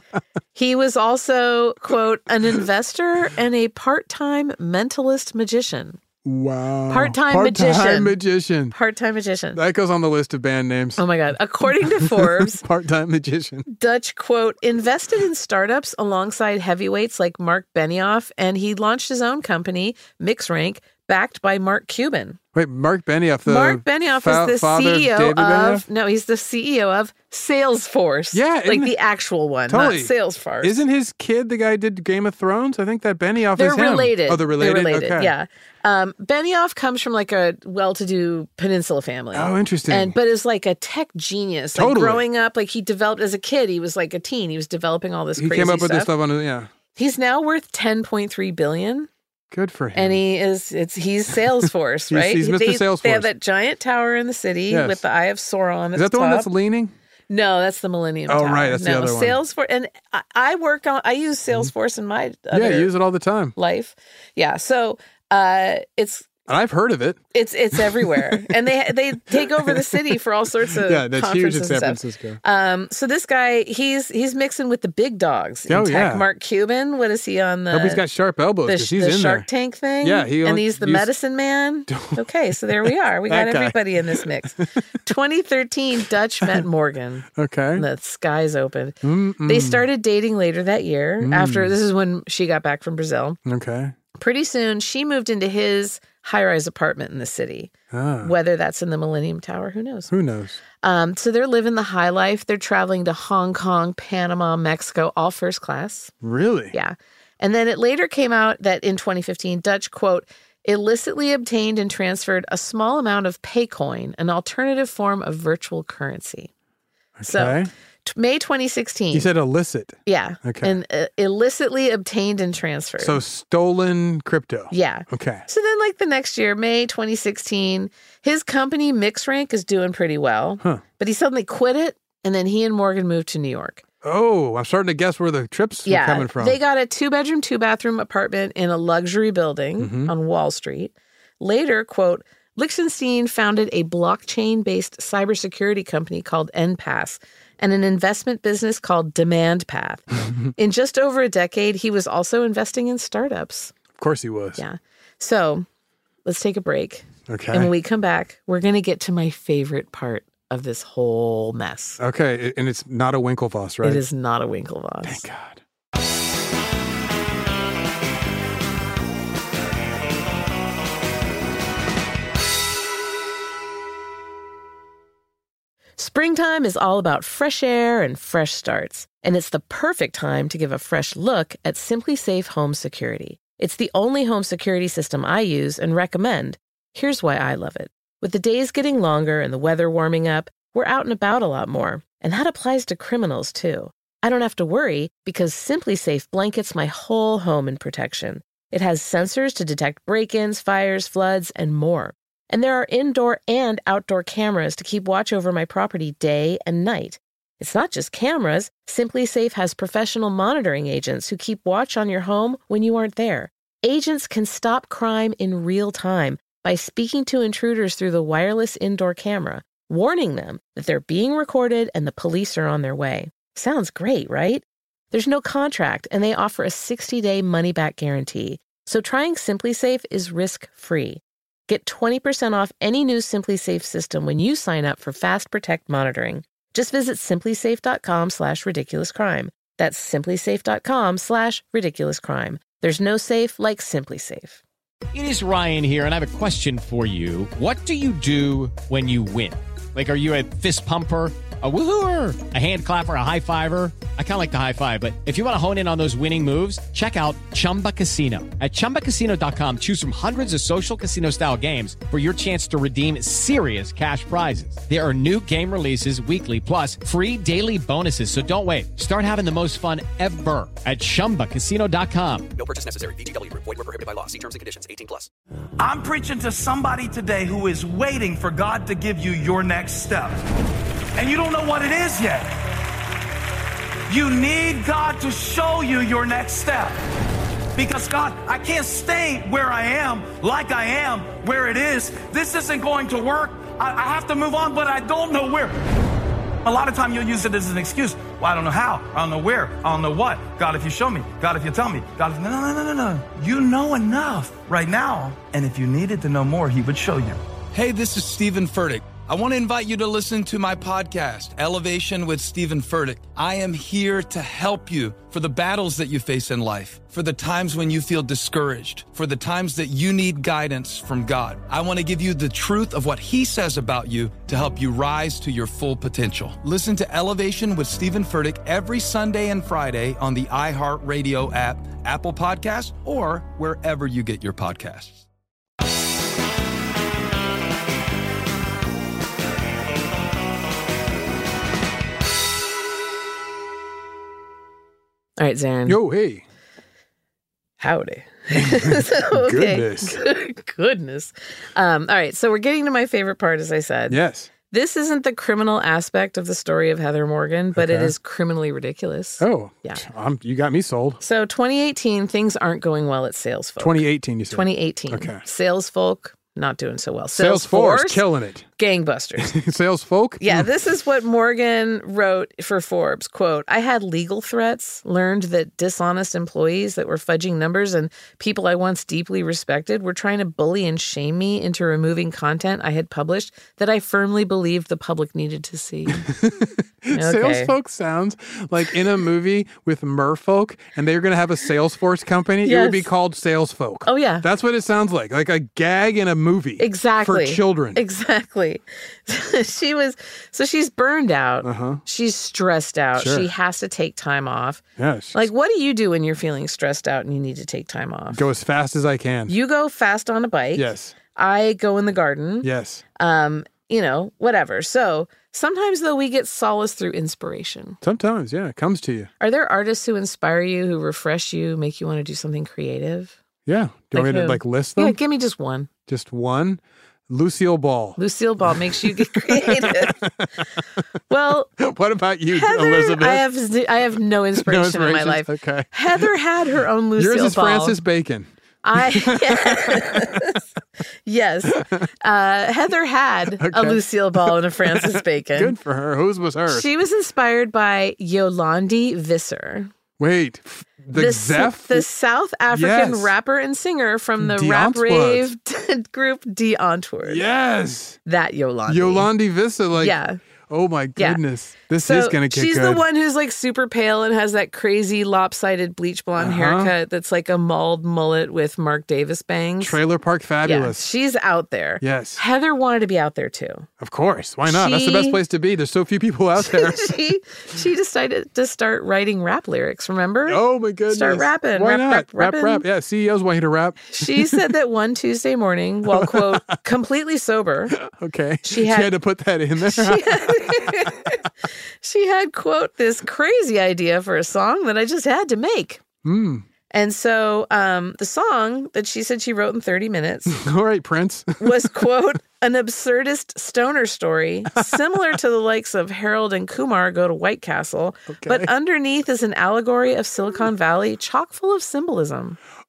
[SPEAKER 7] He was also, quote, an investor and a part-time mentalist magician.
[SPEAKER 8] Wow.
[SPEAKER 7] Part-time
[SPEAKER 8] Part-time
[SPEAKER 7] magician.
[SPEAKER 8] magician.
[SPEAKER 7] Part-time magician.
[SPEAKER 8] That goes on the list of band names.
[SPEAKER 7] Oh my God. According to Forbes,
[SPEAKER 8] Part-time magician.
[SPEAKER 7] Dutch, quote, invested in startups alongside heavyweights like Mark Benioff, and he launched his own company, MixRank, backed by Mark Cuban.
[SPEAKER 8] Wait, Mark Benioff, the
[SPEAKER 7] Mark Benioff
[SPEAKER 8] fa-
[SPEAKER 7] is the
[SPEAKER 8] father
[SPEAKER 7] C E O
[SPEAKER 8] of, David
[SPEAKER 7] of,
[SPEAKER 8] Benioff?
[SPEAKER 7] no, he's the C E O of Salesforce.
[SPEAKER 8] Yeah,
[SPEAKER 7] like
[SPEAKER 8] isn't
[SPEAKER 7] the
[SPEAKER 8] it-
[SPEAKER 7] actual one,
[SPEAKER 8] Totally.
[SPEAKER 7] not Salesforce.
[SPEAKER 8] Isn't his kid the guy who did Game of Thrones? I think that Benioff
[SPEAKER 7] They're
[SPEAKER 8] is him.
[SPEAKER 7] related.
[SPEAKER 8] Oh, they're related?
[SPEAKER 7] They're related,
[SPEAKER 8] Okay.
[SPEAKER 7] yeah. Um, Benioff comes from like a well-to-do peninsula family.
[SPEAKER 8] Oh, interesting.
[SPEAKER 7] And but is like a tech genius. Like
[SPEAKER 8] Totally.
[SPEAKER 7] growing up, like he developed as a kid, he was like a teen. He was developing all this
[SPEAKER 8] He
[SPEAKER 7] crazy
[SPEAKER 8] came up with this
[SPEAKER 7] stuff.
[SPEAKER 8] stuff on a, yeah.
[SPEAKER 7] He's now worth ten point three billion.
[SPEAKER 8] Good for him.
[SPEAKER 7] And he is, it's he's Salesforce,
[SPEAKER 8] He's-
[SPEAKER 7] right?
[SPEAKER 8] he's Mister
[SPEAKER 7] They, They
[SPEAKER 8] Salesforce.
[SPEAKER 7] have that giant tower in the city
[SPEAKER 8] Yes.
[SPEAKER 7] with the Eye of Sauron.
[SPEAKER 8] Is that the one that's leaning?
[SPEAKER 7] No, that's the Millennium
[SPEAKER 8] Oh,
[SPEAKER 7] Tower.
[SPEAKER 8] right, that's the
[SPEAKER 7] no,
[SPEAKER 8] other one.
[SPEAKER 7] Salesforce, and I, I work on. I use Salesforce in my other
[SPEAKER 8] Yeah, use it all the time.
[SPEAKER 7] life. Yeah, so uh, it's
[SPEAKER 8] And I've heard of it.
[SPEAKER 7] it's it's everywhere, and they they take over the city for all sorts of
[SPEAKER 8] Yeah, that's huge in
[SPEAKER 7] conferences
[SPEAKER 8] San
[SPEAKER 7] and stuff.
[SPEAKER 8] Francisco.
[SPEAKER 7] Um, so this guy, he's he's mixing with the big dogs in
[SPEAKER 8] Oh,
[SPEAKER 7] tech.
[SPEAKER 8] yeah.
[SPEAKER 7] Mark Cuban, what is he on the?
[SPEAKER 8] Hope he's got sharp elbows
[SPEAKER 7] the,
[SPEAKER 8] because he's
[SPEAKER 7] the
[SPEAKER 8] in
[SPEAKER 7] Shark
[SPEAKER 8] there.
[SPEAKER 7] Tank thing.
[SPEAKER 8] Yeah, he
[SPEAKER 7] and
[SPEAKER 8] own-
[SPEAKER 7] he's the
[SPEAKER 8] he's-
[SPEAKER 7] medicine man. Okay, so there we are. We got
[SPEAKER 8] That guy.
[SPEAKER 7] everybody in this mix. twenty thirteen, Dutch met Morgan.
[SPEAKER 8] Okay.
[SPEAKER 7] And the skies opened. They started dating later that year.
[SPEAKER 8] Mm.
[SPEAKER 7] After this is when she got back from Brazil.
[SPEAKER 8] Okay.
[SPEAKER 7] Pretty soon, she moved into his high-rise apartment in the city.
[SPEAKER 8] Ah,
[SPEAKER 7] Whether that's in the Millennium Tower, who knows?
[SPEAKER 8] who knows?
[SPEAKER 7] Um, so they're living the high life. They're traveling to Hong Kong, Panama, Mexico, all first class.
[SPEAKER 8] Really?
[SPEAKER 7] Yeah. And then it later came out that in twenty fifteen, Dutch, quote, illicitly obtained and transferred a small amount of Paycoin, an alternative form of virtual currency. So
[SPEAKER 8] Okay.
[SPEAKER 7] t- May twenty sixteen.
[SPEAKER 8] You said illicit.
[SPEAKER 7] yeah.
[SPEAKER 8] Okay.
[SPEAKER 7] And uh, illicitly obtained and transferred.
[SPEAKER 8] So stolen crypto.
[SPEAKER 7] yeah.
[SPEAKER 8] Okay.
[SPEAKER 7] So then, like the next year, May twenty sixteen, his company MixRank is doing pretty well,
[SPEAKER 8] Huh.
[SPEAKER 7] but he suddenly quit it, and then he and Morgan moved to New York.
[SPEAKER 8] Oh, I'm starting to guess where the trips
[SPEAKER 7] Yeah,
[SPEAKER 8] are coming from.
[SPEAKER 7] they got a two-bedroom, two-bathroom apartment in a luxury building
[SPEAKER 8] Mm-hmm.
[SPEAKER 7] on Wall Street. Later, quote, Lichtenstein founded a blockchain-based cybersecurity company called N Pass and an investment business called Demand Path. In just over a decade, he was also investing in startups.
[SPEAKER 8] Of course he was.
[SPEAKER 7] Yeah. So let's take a break.
[SPEAKER 8] Okay.
[SPEAKER 7] And when we come back, we're going to get to my favorite part of this whole mess.
[SPEAKER 8] Okay, and it's not a Winklevoss, right?
[SPEAKER 7] It is not a Winklevoss.
[SPEAKER 8] Thank God.
[SPEAKER 7] Springtime is all about fresh air and fresh starts, and it's the perfect time to give a fresh look at Simply Safe Home Security. It's the only home security system I use and recommend. Here's why I love it. With the days getting longer and the weather warming up, we're out and about a lot more, and that applies to criminals too. I don't have to worry because Simply Safe blankets my whole home in protection. It has sensors to detect break-ins, fires, floods, and more. And there are indoor and outdoor cameras to keep watch over my property day and night. It's not just cameras. Simply Safe has professional monitoring agents who keep watch on your home when you aren't there. Agents can stop crime in real time by speaking to intruders through the wireless indoor camera, warning them that they're being recorded and the police are on their way. Sounds great, right? There's no contract, and they offer a sixty-day money-back guarantee. So trying Simply Safe is risk-free. Get twenty percent off any new SimpliSafe system when you sign up for Fast Protect monitoring. Just visit simplysafe.com slash ridiculouscrime. That's simplysafe.com slash ridiculouscrime. There's no safe like SimpliSafe.
[SPEAKER 1] It is Ryan here, and I have a question for you. What do you do when you win? Like, are you a fist pumper, a woohooer, a hand clapper, a high fiver? I kind of like the high five, but if you want to hone in on those winning moves, check out Chumba Casino. At chumba casino dot com, choose from hundreds of social casino style games for your chance to redeem serious cash prizes. There are new game releases weekly, plus free daily bonuses. So don't wait. Start having the most fun ever at chumba casino dot com.
[SPEAKER 2] No purchase necessary. V G W. Void where prohibited by law. See terms and conditions. eighteen plus.
[SPEAKER 9] I'm preaching to somebody today who is waiting for God to give you your next step. And you don't know what it is yet. You need God to show you your next step. Because God, I can't stay where I am, like I am, where it is. This isn't going to work. I, I have to move on, but I don't know where. A lot of time you'll use it as an excuse. Well, I don't know how. I don't know where. I don't know what. God, if you show me. God, if you tell me. God, if... No, no, no, no, no. You know enough right now. And if you needed to know more, he would show you.
[SPEAKER 10] Hey, this is Stephen Furtick. I want to invite you to listen to my podcast, Elevation with Stephen Furtick. I am here to help you for the battles that you face in life, for the times when you feel discouraged, for the times that you need guidance from God. I want to give you the truth of what he says about you to help you rise to your full potential. Listen to Elevation with Stephen Furtick every Sunday and Friday on the iHeartRadio app, Apple Podcasts, or wherever you get your podcasts.
[SPEAKER 7] All right, Zarin.
[SPEAKER 8] Yo, hey.
[SPEAKER 7] Howdy. so, okay.
[SPEAKER 8] Goodness.
[SPEAKER 7] Goodness. Um, all right, so we're getting to my favorite part, as I said.
[SPEAKER 8] Yes.
[SPEAKER 7] This isn't the criminal aspect of the story of Heather Morgan, but
[SPEAKER 8] okay.
[SPEAKER 7] it is criminally ridiculous.
[SPEAKER 8] Oh.
[SPEAKER 7] Yeah.
[SPEAKER 8] Um, you got me sold.
[SPEAKER 7] So twenty eighteen, things aren't going well at Salesfolk.
[SPEAKER 8] twenty eighteen, you said?
[SPEAKER 7] twenty eighteen.
[SPEAKER 8] Okay.
[SPEAKER 7] Salesfolk, not doing so well.
[SPEAKER 8] Salesforce,
[SPEAKER 7] Salesforce
[SPEAKER 8] killing it.
[SPEAKER 7] Gangbusters.
[SPEAKER 8] Salesfolk?
[SPEAKER 7] Yeah, this is what Morgan wrote for Forbes. Quote, I had legal threats, learned that dishonest employees that were fudging numbers and people I once deeply respected were trying to bully and shame me into removing content I had published that I firmly believed the public needed to see. Okay.
[SPEAKER 8] Salesfolk sounds like in a movie with merfolk and they were going to have a Salesforce company.
[SPEAKER 7] Yes.
[SPEAKER 8] It would be called Salesfolk.
[SPEAKER 7] Oh, yeah.
[SPEAKER 8] That's what it sounds like. Like a gag in a movie.
[SPEAKER 7] Exactly.
[SPEAKER 8] For children.
[SPEAKER 7] Exactly. she was, so she's burned out.
[SPEAKER 8] Uh-huh.
[SPEAKER 7] She's stressed out.
[SPEAKER 8] Sure.
[SPEAKER 7] She has to take time off.
[SPEAKER 8] Yes.
[SPEAKER 7] Like, what do you do when you're feeling stressed out and you need to take time off?
[SPEAKER 8] Go as fast as I can.
[SPEAKER 7] You go fast on a bike.
[SPEAKER 8] Yes.
[SPEAKER 7] I go in the garden.
[SPEAKER 8] Yes.
[SPEAKER 7] Um, you know, whatever. So sometimes, though, we get solace through inspiration.
[SPEAKER 8] Sometimes, yeah, it comes to you.
[SPEAKER 7] Are there artists who inspire you, who refresh you, make you want to do something creative?
[SPEAKER 8] Yeah. Do you
[SPEAKER 7] Like
[SPEAKER 8] want me to
[SPEAKER 7] who?
[SPEAKER 8] like list them?
[SPEAKER 7] Yeah, give me just one.
[SPEAKER 8] Just one. Lucille Ball.
[SPEAKER 7] Lucille Ball makes you get creative. Well,
[SPEAKER 8] what about you,
[SPEAKER 7] Heather,
[SPEAKER 8] Elizabeth?
[SPEAKER 7] I have I have no inspiration,
[SPEAKER 8] No
[SPEAKER 7] in my
[SPEAKER 8] inspiration?
[SPEAKER 7] life.
[SPEAKER 8] Okay.
[SPEAKER 7] Heather had her own Lucille
[SPEAKER 8] Yours is
[SPEAKER 7] Ball.
[SPEAKER 8] Francis Bacon.
[SPEAKER 7] I yes, yes. Uh, Heather had
[SPEAKER 8] Okay.
[SPEAKER 7] a Lucille Ball and a Francis Bacon.
[SPEAKER 8] Good for her. Whose was hers?
[SPEAKER 7] She was inspired by Yolandi Visser.
[SPEAKER 8] Wait, the,
[SPEAKER 7] the,
[SPEAKER 8] Zeph?
[SPEAKER 7] the South African
[SPEAKER 8] Yes.
[SPEAKER 7] rapper and singer from the
[SPEAKER 8] Die
[SPEAKER 7] rap rave
[SPEAKER 8] Antwoord.
[SPEAKER 7] group Die Antwoord.
[SPEAKER 8] Yes.
[SPEAKER 7] That Yolandi.
[SPEAKER 8] Yolandi Vista, like,
[SPEAKER 7] Yeah.
[SPEAKER 8] oh my
[SPEAKER 7] Yeah.
[SPEAKER 8] goodness. This
[SPEAKER 7] So
[SPEAKER 8] is going to get
[SPEAKER 7] she's
[SPEAKER 8] good.
[SPEAKER 7] the one who's like super pale and has that crazy lopsided bleach blonde
[SPEAKER 8] Uh-huh.
[SPEAKER 7] haircut that's like a mauled mullet with Mark Davis bangs.
[SPEAKER 8] Trailer Park
[SPEAKER 7] Yeah,
[SPEAKER 8] Fabulous.
[SPEAKER 7] she's out there.
[SPEAKER 8] Yes.
[SPEAKER 7] Heather wanted to be out there too.
[SPEAKER 8] Of course. Why not? That's the
[SPEAKER 7] She-
[SPEAKER 8] best place to be. There's so few people out there.
[SPEAKER 7] she she decided to start writing rap lyrics, remember?
[SPEAKER 8] Oh my goodness.
[SPEAKER 7] Start rapping.
[SPEAKER 8] Why
[SPEAKER 7] rap,
[SPEAKER 8] not?
[SPEAKER 7] Rap,
[SPEAKER 8] rap,
[SPEAKER 7] rapping.
[SPEAKER 8] rap. Yeah, C E Os want you to rap.
[SPEAKER 7] She said that one Tuesday morning, while, quote, completely sober,
[SPEAKER 8] Okay.
[SPEAKER 7] She had-
[SPEAKER 8] to put that in there.
[SPEAKER 7] she had, she had, quote, this crazy idea for a song that I just had to make.
[SPEAKER 8] Hmm.
[SPEAKER 7] And so um, the song that she said she wrote in thirty minutes
[SPEAKER 8] All right, Prince.
[SPEAKER 7] was, quote, an absurdist stoner story, similar to the likes of Harold and Kumar Go to White Castle,
[SPEAKER 8] Okay.
[SPEAKER 7] but underneath is an allegory of Silicon Valley chock full of symbolism.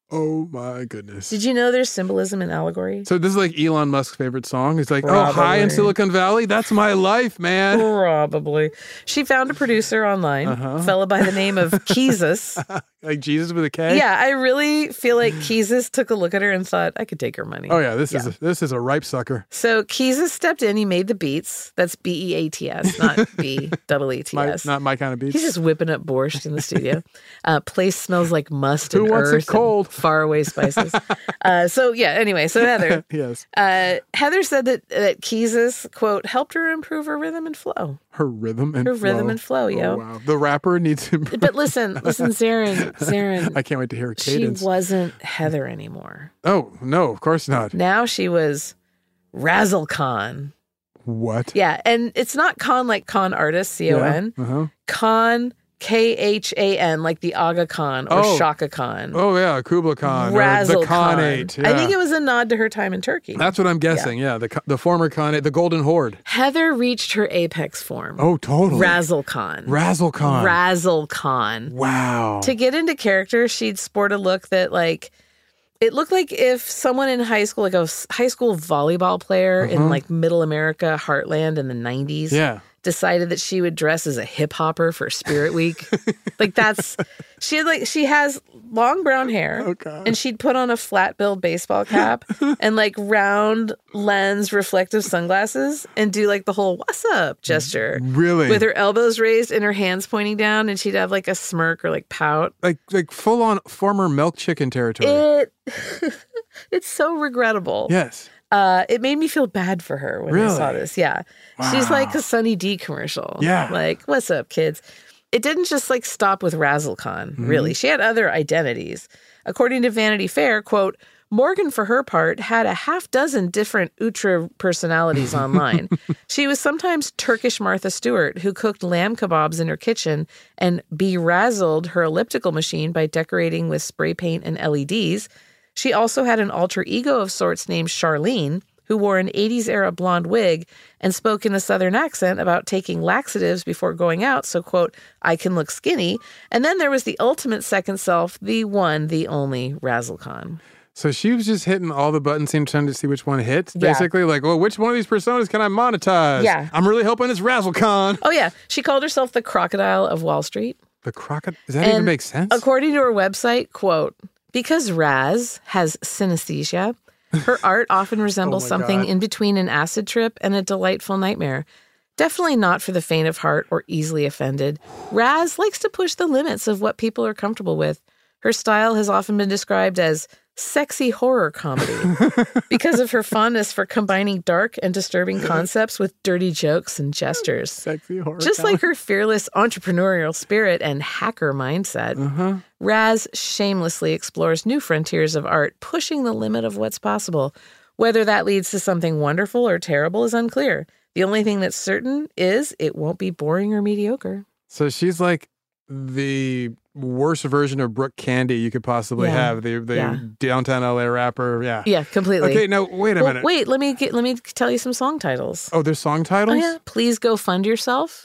[SPEAKER 8] Oh my goodness.
[SPEAKER 7] Did you know there's symbolism in allegory?
[SPEAKER 8] So this is like Elon Musk's favorite song. He's like, Probably. oh, hi in Silicon Valley. That's my life, man.
[SPEAKER 7] Probably. She found a producer online, uh-huh. a fella by the name of Keezus.
[SPEAKER 8] Like Jesus with a K?
[SPEAKER 7] Yeah, I really feel like Keezus took a look at her and thought, I could take her money.
[SPEAKER 8] Oh, yeah, this
[SPEAKER 7] yeah.
[SPEAKER 8] is a, this is a ripe sucker.
[SPEAKER 7] So Keezus stepped in. He made the beats. That's B E A T S, not B E E T S.
[SPEAKER 8] Not my kind of beats.
[SPEAKER 7] He's just whipping up borscht in the studio. Uh, place smells like must
[SPEAKER 8] Who
[SPEAKER 7] and
[SPEAKER 8] wants
[SPEAKER 7] earth
[SPEAKER 8] it cold?
[SPEAKER 7] And faraway spices. uh, so, yeah, anyway, so Heather.
[SPEAKER 8] yes.
[SPEAKER 7] Uh, Heather said that, that Keezus, quote, helped her improve her rhythm and flow.
[SPEAKER 8] Her rhythm and
[SPEAKER 7] her
[SPEAKER 8] flow.
[SPEAKER 7] Her rhythm and flow, yo.
[SPEAKER 8] Oh, wow. The rapper needs to improve.
[SPEAKER 7] But listen, listen, Zarin, Zarin.
[SPEAKER 8] I can't wait to hear her cadence.
[SPEAKER 7] She wasn't Heather anymore.
[SPEAKER 8] Oh, no, of course not.
[SPEAKER 7] Now she was Razzle Khan.
[SPEAKER 8] What?
[SPEAKER 7] Yeah, and it's not Khan like con artist, C O N.
[SPEAKER 8] Yeah, uh-huh.
[SPEAKER 7] Khan, K H A N, like the Aga Khan or
[SPEAKER 8] oh.
[SPEAKER 7] Shaka Khan.
[SPEAKER 8] Oh, yeah, Kubla Khan.
[SPEAKER 7] Razzle
[SPEAKER 8] or the Khanate.
[SPEAKER 7] Khan.
[SPEAKER 8] Yeah.
[SPEAKER 7] I think it was a nod to her time in Turkey.
[SPEAKER 8] That's what I'm guessing, yeah. yeah the the former Khanate, the Golden Horde.
[SPEAKER 7] Heather reached her apex form.
[SPEAKER 8] Oh, totally.
[SPEAKER 7] Razzle Khan.
[SPEAKER 8] Razzle Khan.
[SPEAKER 7] Razzle Khan.
[SPEAKER 8] Wow.
[SPEAKER 7] To get into character, she'd sport a look that, like, it looked like if someone in high school, like a high school volleyball player uh-huh. in like middle America, Heartland in the nineties,
[SPEAKER 8] yeah.
[SPEAKER 7] decided that she would dress as a hip hopper for Spirit Week. Like that's, she had like, she has long brown hair
[SPEAKER 8] oh,
[SPEAKER 7] and she'd put on a flat billed baseball cap and like round lens reflective sunglasses and do like the whole what's up gesture.
[SPEAKER 8] Really?
[SPEAKER 7] With her elbows raised and her hands pointing down, and she'd have like a smirk or like pout.
[SPEAKER 8] Like, like full on former milk chicken territory.
[SPEAKER 7] It, it's so regrettable.
[SPEAKER 8] Yes.
[SPEAKER 7] Uh, it made me feel bad for her when
[SPEAKER 8] really?
[SPEAKER 7] I saw this. Yeah.
[SPEAKER 8] Wow.
[SPEAKER 7] She's like a Sunny D commercial.
[SPEAKER 8] Yeah.
[SPEAKER 7] Like, what's up, kids? It didn't just like stop with Razzle Khan,
[SPEAKER 8] mm-hmm.
[SPEAKER 7] really. She had other identities. According to Vanity Fair, quote, Morgan, for her part, had a half dozen different Utra personalities online. She was sometimes Turkish Martha Stewart, who cooked lamb kebabs in her kitchen and berazzled her elliptical machine by decorating with spray paint and L E Ds. She also had an alter ego of sorts named Charlene, who wore an eighties-era blonde wig and spoke in a Southern accent about taking laxatives before going out, so, quote, I can look skinny. And then there was the ultimate second self, the one, the only Razzle Khan.
[SPEAKER 8] So she was just hitting all the buttons, seemed trying to see which one hits, basically. Yeah. Like, well, which one of these personas can I monetize?
[SPEAKER 7] Yeah.
[SPEAKER 8] I'm really hoping it's Razzle Khan.
[SPEAKER 7] Oh, yeah. She called herself the Crocodile of Wall Street.
[SPEAKER 8] The Crocodile? Does that
[SPEAKER 7] and
[SPEAKER 8] even make sense?
[SPEAKER 7] According to her website, quote, because Raz has synesthesia, her art often resembles
[SPEAKER 8] oh
[SPEAKER 7] something
[SPEAKER 8] God.
[SPEAKER 7] in between an acid trip and a delightful nightmare. Definitely not for the faint of heart or easily offended. Raz likes to push the limits of what people are comfortable with. Her style has often been described as sexy horror comedy because of her fondness for combining dark and disturbing concepts with dirty jokes and gestures.
[SPEAKER 8] Sexy horror
[SPEAKER 7] Just
[SPEAKER 8] comedy.
[SPEAKER 7] like her fearless entrepreneurial spirit and hacker mindset,
[SPEAKER 8] uh-huh.
[SPEAKER 7] Raz shamelessly explores new frontiers of art, pushing the limit of what's possible. Whether that leads to something wonderful or terrible is unclear. The only thing that's certain is it won't be boring or mediocre.
[SPEAKER 8] So she's like the worst version of Brooke Candy you could possibly
[SPEAKER 7] Yeah.
[SPEAKER 8] have. The the
[SPEAKER 7] Yeah.
[SPEAKER 8] downtown L A rapper. Yeah.
[SPEAKER 7] Yeah, completely.
[SPEAKER 8] Okay, now wait a
[SPEAKER 7] Well,
[SPEAKER 8] minute.
[SPEAKER 7] wait, let me get, let me tell you some song titles.
[SPEAKER 8] Oh, there's song titles?
[SPEAKER 7] Oh yeah, Please Go Fund Yourself.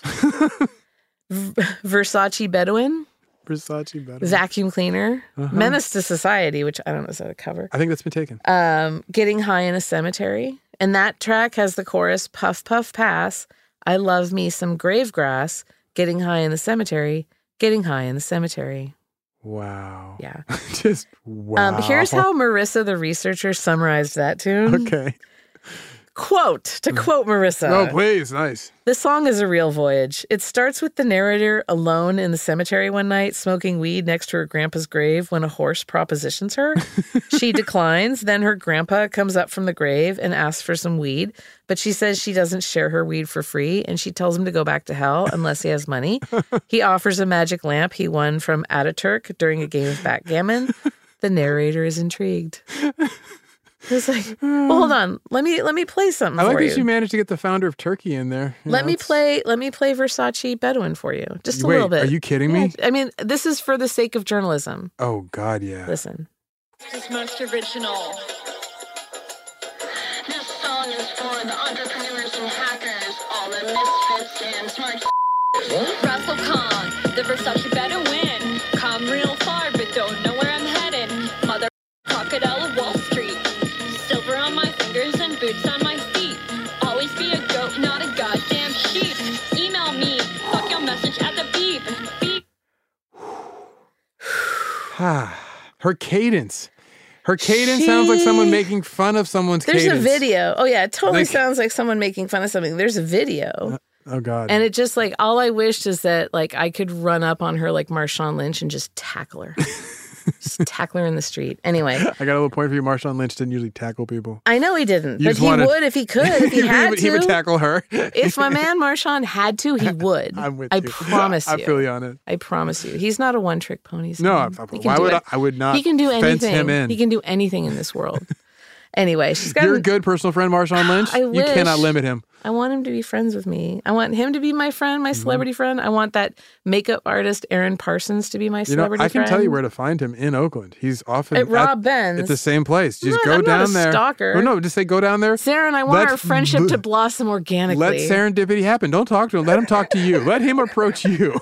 [SPEAKER 7] v- Versace Bedouin.
[SPEAKER 8] Versace Bedouin.
[SPEAKER 7] Vacuum Cleaner.
[SPEAKER 8] Uh-huh.
[SPEAKER 7] Menace to Society, which I don't know, is that a cover?
[SPEAKER 8] I think that's been taken.
[SPEAKER 7] Um, Getting High in a Cemetery. And that track has the chorus, Puff, Puff, Pass. I love me some grave grass. Getting high in the cemetery. Getting high in the cemetery.
[SPEAKER 8] Wow.
[SPEAKER 7] Yeah.
[SPEAKER 8] Just wow.
[SPEAKER 7] Um, here's how Marissa, the researcher, summarized that tune.
[SPEAKER 8] Okay.
[SPEAKER 7] Quote, to quote Marissa.
[SPEAKER 8] Oh, please. Nice.
[SPEAKER 7] The song is a real voyage. It starts with the narrator alone in the cemetery one night, smoking weed next to her grandpa's grave when a horse propositions her. She declines. Then her grandpa comes up from the grave and asks for some weed, but she says she doesn't share her weed for free, and she tells him to go back to hell unless he has money. He offers a magic lamp he won from Ataturk during a game of backgammon. The narrator is intrigued. It's like, well, hold on. Let me let me play something
[SPEAKER 8] I like
[SPEAKER 7] for
[SPEAKER 8] that
[SPEAKER 7] you.
[SPEAKER 8] you managed to get the founder of Turkey in there. You
[SPEAKER 7] Let
[SPEAKER 8] know,
[SPEAKER 7] me
[SPEAKER 8] it's-
[SPEAKER 7] play. Let me play Versace Bedouin for you, just a
[SPEAKER 8] Wait,
[SPEAKER 7] little bit.
[SPEAKER 8] are you kidding me?
[SPEAKER 7] Yeah, I mean, this is for the sake of journalism.
[SPEAKER 8] Oh, God, yeah.
[SPEAKER 7] Listen.
[SPEAKER 11] This is most original. This song is for the entrepreneurs and hackers, all the misfits and smart. Russell Khan, the Versace Bedouin, come real far but don't know where I'm headed. Mother.
[SPEAKER 8] Her cadence. Her cadence sounds like someone making fun of someone's
[SPEAKER 7] There's
[SPEAKER 8] cadence.
[SPEAKER 7] There's a video. Oh, yeah. It totally
[SPEAKER 8] Like-
[SPEAKER 7] sounds like someone making fun of something. There's a video.
[SPEAKER 8] Uh, oh, God.
[SPEAKER 7] And it just like, all I wished is that like I could run up on her like Marshawn Lynch and just tackle her. Just tackle her in the street. Anyway.
[SPEAKER 8] I got a little point for you. Marshawn Lynch didn't usually tackle people.
[SPEAKER 7] I know he didn't,
[SPEAKER 8] You
[SPEAKER 7] but
[SPEAKER 8] just
[SPEAKER 7] he
[SPEAKER 8] wanted-
[SPEAKER 7] would if he could, if he had
[SPEAKER 8] would,
[SPEAKER 7] to.
[SPEAKER 8] he would tackle her.
[SPEAKER 7] If my man Marshawn had to, he would.
[SPEAKER 8] I'm with
[SPEAKER 7] I
[SPEAKER 8] you.
[SPEAKER 7] promise you.
[SPEAKER 8] I feel you on it.
[SPEAKER 7] I promise you. He's not a one-trick pony.
[SPEAKER 8] No,
[SPEAKER 7] Sam.
[SPEAKER 8] I-
[SPEAKER 7] He can
[SPEAKER 8] why
[SPEAKER 7] do
[SPEAKER 8] would
[SPEAKER 7] it.
[SPEAKER 8] I- I would not
[SPEAKER 7] He can do
[SPEAKER 8] fence
[SPEAKER 7] anything.
[SPEAKER 8] him in.
[SPEAKER 7] He can do anything in this world. Anyway, she's got.
[SPEAKER 8] Your good personal friend, Marshawn Lynch,
[SPEAKER 7] I
[SPEAKER 8] you
[SPEAKER 7] wish.
[SPEAKER 8] cannot limit him.
[SPEAKER 7] I want him to be friends with me. I want him to be my friend, my celebrity friend. I want that makeup artist Aaron Parsons to be my
[SPEAKER 8] You know,
[SPEAKER 7] celebrity
[SPEAKER 8] I can
[SPEAKER 7] friend.
[SPEAKER 8] tell you where to find him in Oakland. He's often
[SPEAKER 7] At Rob Ben's.
[SPEAKER 8] At the same place. Just
[SPEAKER 7] I'm
[SPEAKER 8] go
[SPEAKER 7] not- I'm
[SPEAKER 8] down
[SPEAKER 7] not a
[SPEAKER 8] there.
[SPEAKER 7] stalker.
[SPEAKER 8] Oh, no, just say go down there.
[SPEAKER 7] Sarah and I want
[SPEAKER 8] Let-
[SPEAKER 7] our friendship to blossom organically.
[SPEAKER 8] Let serendipity happen. Don't talk to him. Let him talk to you. Let him approach you.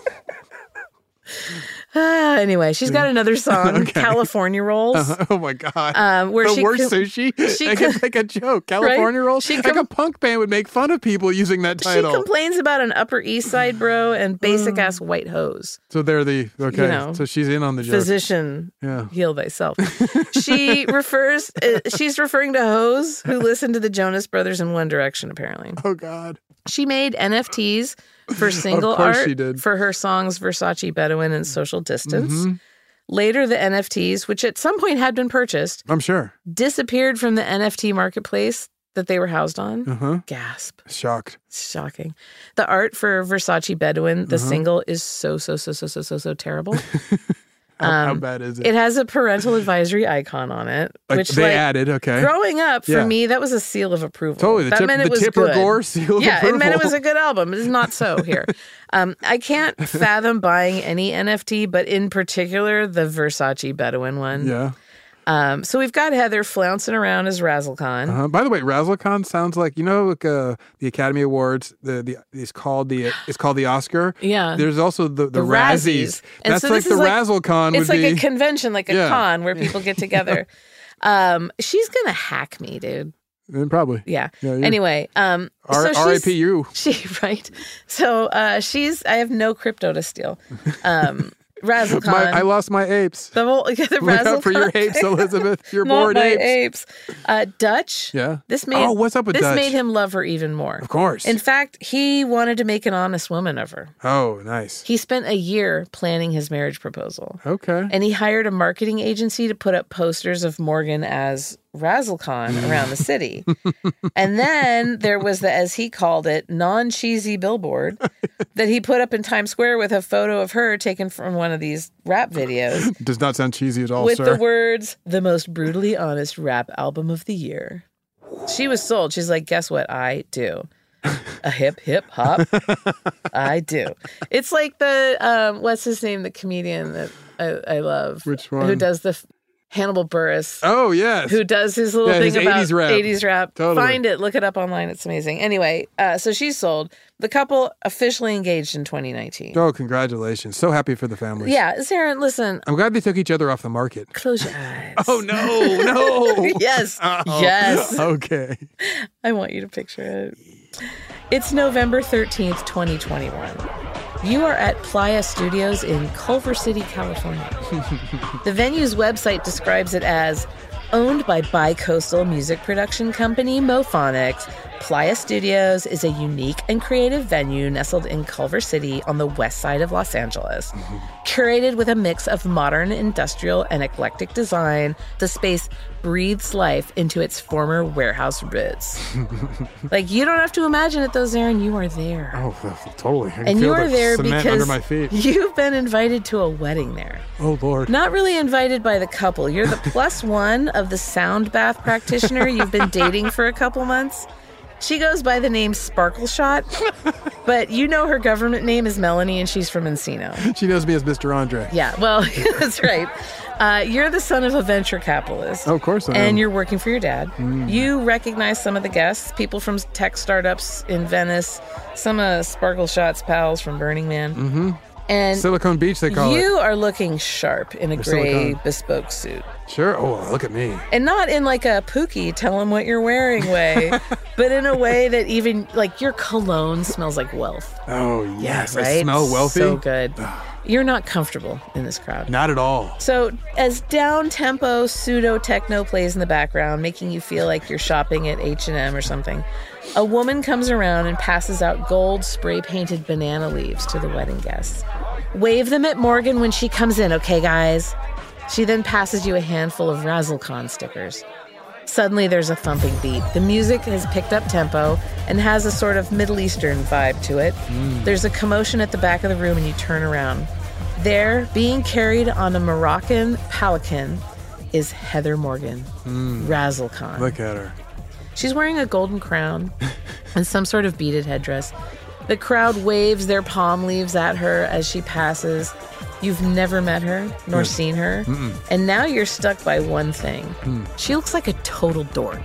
[SPEAKER 7] Ah, anyway, she's got another song,
[SPEAKER 8] Okay.
[SPEAKER 7] California Rolls.
[SPEAKER 8] Uh, oh my God.
[SPEAKER 7] Um, where
[SPEAKER 8] the
[SPEAKER 7] she
[SPEAKER 8] worst
[SPEAKER 7] com-
[SPEAKER 8] sushi.
[SPEAKER 7] she
[SPEAKER 8] like,
[SPEAKER 7] com-
[SPEAKER 8] it's like a joke. California
[SPEAKER 7] Right?
[SPEAKER 8] rolls.
[SPEAKER 7] She
[SPEAKER 8] like
[SPEAKER 7] com-
[SPEAKER 8] a punk band would make fun of people using that
[SPEAKER 7] She
[SPEAKER 8] title.
[SPEAKER 7] complains about an Upper East Side bro and basic ass white hose.
[SPEAKER 8] so they're the okay.
[SPEAKER 7] You know,
[SPEAKER 8] so she's in on the joke.
[SPEAKER 7] Physician,
[SPEAKER 8] Yeah.
[SPEAKER 7] heal thyself. She refers. Uh, she's referring to hoes who listen to the Jonas Brothers in One Direction. Apparently,
[SPEAKER 8] Oh God.
[SPEAKER 7] she made N F Ts for single
[SPEAKER 8] course
[SPEAKER 7] art
[SPEAKER 8] she did.
[SPEAKER 7] for her songs Versace Bedouin and Social Distance.
[SPEAKER 8] Mhm.
[SPEAKER 7] Later, the N F Ts, which at some point had been purchased,
[SPEAKER 8] I'm sure.
[SPEAKER 7] disappeared from the N F T marketplace that they were housed on.
[SPEAKER 8] Uh-huh.
[SPEAKER 7] Gasp.
[SPEAKER 8] Shocked.
[SPEAKER 7] Shocking. The art for Versace Bedouin, the
[SPEAKER 8] Uh-huh.
[SPEAKER 7] single, is so, so, so, so, so, so, so terrible.
[SPEAKER 8] How, how
[SPEAKER 7] Um,
[SPEAKER 8] bad is it?
[SPEAKER 7] It has a parental advisory icon on it,
[SPEAKER 8] Like,
[SPEAKER 7] which
[SPEAKER 8] they
[SPEAKER 7] like,
[SPEAKER 8] added, okay.
[SPEAKER 7] growing up, for
[SPEAKER 8] Yeah.
[SPEAKER 7] me, that was a seal of approval.
[SPEAKER 8] Totally, the
[SPEAKER 7] that
[SPEAKER 8] Tip-
[SPEAKER 7] meant it
[SPEAKER 8] the
[SPEAKER 7] was
[SPEAKER 8] Tipper
[SPEAKER 7] good.
[SPEAKER 8] Gore seal of
[SPEAKER 7] yeah, it meant it
[SPEAKER 8] approval.
[SPEAKER 7] was a good album. It is not so here. um, I can't fathom buying any N F T, but in particular, the Versace Bedouin one.
[SPEAKER 8] Yeah.
[SPEAKER 7] Um, so we've got Heather flouncing around as Razzlecon.
[SPEAKER 8] Uh-huh. By the way, RazzleCon sounds like you know, like uh, the Academy Awards. The the it's called the it's called the Oscar.
[SPEAKER 7] Yeah.
[SPEAKER 8] There's also the the,
[SPEAKER 7] The
[SPEAKER 8] Razzies.
[SPEAKER 7] Razzies. And
[SPEAKER 8] That's
[SPEAKER 7] so
[SPEAKER 8] like
[SPEAKER 7] this
[SPEAKER 8] the
[SPEAKER 7] is like-
[SPEAKER 8] RazzleCon
[SPEAKER 7] It's
[SPEAKER 8] would
[SPEAKER 7] like
[SPEAKER 8] be.
[SPEAKER 7] a convention, like a
[SPEAKER 8] Yeah.
[SPEAKER 7] con where people get together. um, she's gonna hack me, dude.
[SPEAKER 8] Uh, Probably.
[SPEAKER 7] Yeah.
[SPEAKER 8] Yeah, yeah.
[SPEAKER 7] Anyway, um,
[SPEAKER 8] R-
[SPEAKER 7] so she's-
[SPEAKER 8] R I P U.
[SPEAKER 7] She right. So uh, she's. I have no crypto to steal. Um, Razzlecon.
[SPEAKER 8] My, I lost my apes.
[SPEAKER 7] the whole, yeah, the
[SPEAKER 8] Look out for your
[SPEAKER 7] Razzlecon
[SPEAKER 8] apes,
[SPEAKER 7] thing.
[SPEAKER 8] Elizabeth. Your
[SPEAKER 7] Not
[SPEAKER 8] bored
[SPEAKER 7] my
[SPEAKER 8] apes.
[SPEAKER 7] apes. Uh, Dutch.
[SPEAKER 8] Yeah.
[SPEAKER 7] This made.
[SPEAKER 8] Oh, what's up with
[SPEAKER 7] this
[SPEAKER 8] Dutch?
[SPEAKER 7] made him love her even more.
[SPEAKER 8] Of course.
[SPEAKER 7] In fact, he wanted to make an honest woman of her.
[SPEAKER 8] Oh, nice.
[SPEAKER 7] He spent a year planning his marriage proposal.
[SPEAKER 8] Okay.
[SPEAKER 7] And he hired a marketing agency to put up posters of Morgan as Razzlecon around the city. And then there was the, as he called it, non-cheesy billboard that he put up in Times Square with a photo of her taken from one of these rap videos
[SPEAKER 8] Does not sound cheesy at all,
[SPEAKER 7] with
[SPEAKER 8] sir.
[SPEAKER 7] the words, "the most brutally honest rap album of the year." She was sold. She's like, guess what I do? A hip, hip, hop. I do. It's like the, um, what's his name? The comedian that I, I love.
[SPEAKER 8] Which
[SPEAKER 7] Who
[SPEAKER 8] one?
[SPEAKER 7] does the f- Hannibal Buress.
[SPEAKER 8] Oh, yes.
[SPEAKER 7] Who does his little
[SPEAKER 8] Yeah,
[SPEAKER 7] thing
[SPEAKER 8] his
[SPEAKER 7] about
[SPEAKER 8] eighties rap.
[SPEAKER 7] eighties rap.
[SPEAKER 8] Totally.
[SPEAKER 7] Find it. Look it up online. It's amazing. Anyway, uh, so she's sold. The couple officially engaged in twenty nineteen.
[SPEAKER 8] Oh, congratulations. So happy for the families.
[SPEAKER 7] Yeah, Zarin, listen.
[SPEAKER 8] I'm glad they took each other off the market.
[SPEAKER 7] Close your eyes.
[SPEAKER 8] Oh, no, no.
[SPEAKER 7] Yes.
[SPEAKER 8] Oh,
[SPEAKER 7] Yes.
[SPEAKER 8] Okay.
[SPEAKER 7] I want you to picture it. It's November thirteenth, twenty twenty-one. You are at Playa Studios in Culver City, California. The venue's website describes it as owned by bi-coastal music production company Mophonics. Playa Studios is a unique and creative venue nestled in Culver City on the west side of Los Angeles. Curated with a mix of modern, industrial, and eclectic design, the space breathes life into its former warehouse roots. Like, you don't have to imagine it though, Zarin. You are there.
[SPEAKER 8] Oh, totally. I can
[SPEAKER 7] And
[SPEAKER 8] feel
[SPEAKER 7] you are
[SPEAKER 8] the
[SPEAKER 7] there
[SPEAKER 8] cement
[SPEAKER 7] because
[SPEAKER 8] under my feet.
[SPEAKER 7] you've been invited to a wedding there.
[SPEAKER 8] Oh, Lord.
[SPEAKER 7] Not really invited by the couple. You're the plus one of the sound bath practitioner you've been dating for a couple months. She goes by the name Sparkle Shot, but you know her government name is Melanie and she's from Encino.
[SPEAKER 8] She knows me as Mister Andre.
[SPEAKER 7] Yeah, well, that's right. Uh, you're the son of a venture capitalist.
[SPEAKER 8] Oh, of course I am.
[SPEAKER 7] And you're working for your dad.
[SPEAKER 8] Mm.
[SPEAKER 7] You recognize some of the guests, people from tech startups in Venice, some of Sparkle Shot's pals from Burning Man.
[SPEAKER 8] Mm-hmm.
[SPEAKER 7] And
[SPEAKER 8] Silicon Beach, they call
[SPEAKER 7] you
[SPEAKER 8] it.
[SPEAKER 7] are looking sharp in a
[SPEAKER 8] Or
[SPEAKER 7] gray
[SPEAKER 8] silicone.
[SPEAKER 7] bespoke suit.
[SPEAKER 8] Sure. Oh, look at me.
[SPEAKER 7] And not in like a Pookie, tell them what you're wearing way, but in a way that even like your cologne smells like wealth.
[SPEAKER 8] Oh, yes.
[SPEAKER 7] Right?
[SPEAKER 8] I smell wealthy.
[SPEAKER 7] So good. You're not comfortable in this crowd.
[SPEAKER 8] Not at all.
[SPEAKER 7] So as down-tempo pseudo-techno plays in the background, making you feel like you're shopping at H and M or something, a woman comes around and passes out gold spray-painted banana leaves to the wedding guests. Wave them at Morgan when she comes in, okay, guys? She then passes you a handful of Razzlecon stickers. Suddenly there's a thumping beat. The music has picked up tempo and has a sort of Middle Eastern vibe to it. Mm. There's a commotion at the back of the room and you turn around. There, being carried on a Moroccan palanquin, is Heather Morgan, mm. Razzlecon.
[SPEAKER 8] Look at her.
[SPEAKER 7] She's wearing a golden crown and some sort of beaded headdress. The crowd waves their palm leaves at her as she passes. You've never met her, nor mm. seen her. Mm-mm. And now you're stuck by one thing. Mm. She looks like a total dork.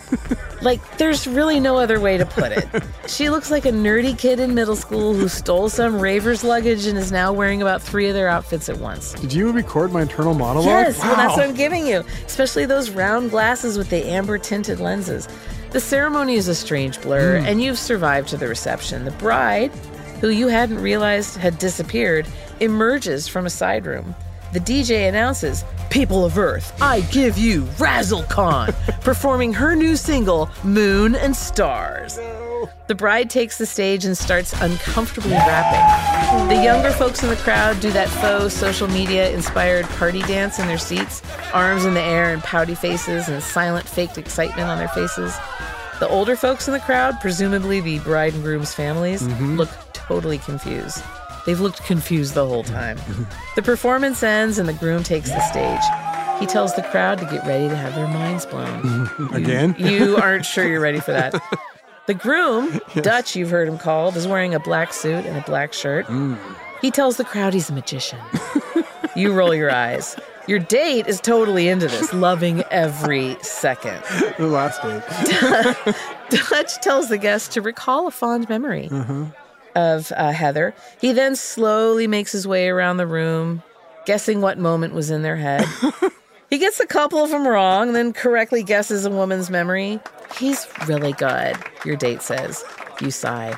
[SPEAKER 7] Like, there's really no other way to put it. She looks like a nerdy kid in middle school who stole some raver's luggage and is now wearing about three of their outfits at once.
[SPEAKER 8] Did you record my internal monologue?
[SPEAKER 7] Yes,
[SPEAKER 8] wow.
[SPEAKER 7] Well, that's what I'm giving you. Especially those round glasses with the amber-tinted lenses. The ceremony is a strange blur, mm. and you've survived to the reception. The bride, who you hadn't realized had disappeared, emerges from a side room. The D J announces, "People of Earth, I give you Razzlecon," performing her new single, Moon and Stars. No. The bride takes the stage and starts uncomfortably rapping. The younger folks in the crowd do that faux social media-inspired party dance in their seats, arms in the air and pouty faces and silent faked excitement on their faces. The older folks in the crowd, presumably the bride and groom's families, mm-hmm. look totally confused. They've looked confused the whole time. The performance ends and the groom takes the stage. He tells the crowd to get ready to have their minds blown.
[SPEAKER 8] Again?
[SPEAKER 7] You, you aren't sure you're ready for that. The groom, yes. Dutch you've heard him called, is wearing a black suit and a black shirt. Mm. He tells the crowd he's a magician. You roll your eyes. Your date is totally into this, loving every second.
[SPEAKER 8] The last date.
[SPEAKER 7] Dutch tells the guests to recall a fond memory. Uh-huh. of uh, Heather. He then slowly makes his way around the room, guessing what moment was in their head. He gets a couple of them wrong, then correctly guesses a woman's memory. He's really good, your date says. You sigh.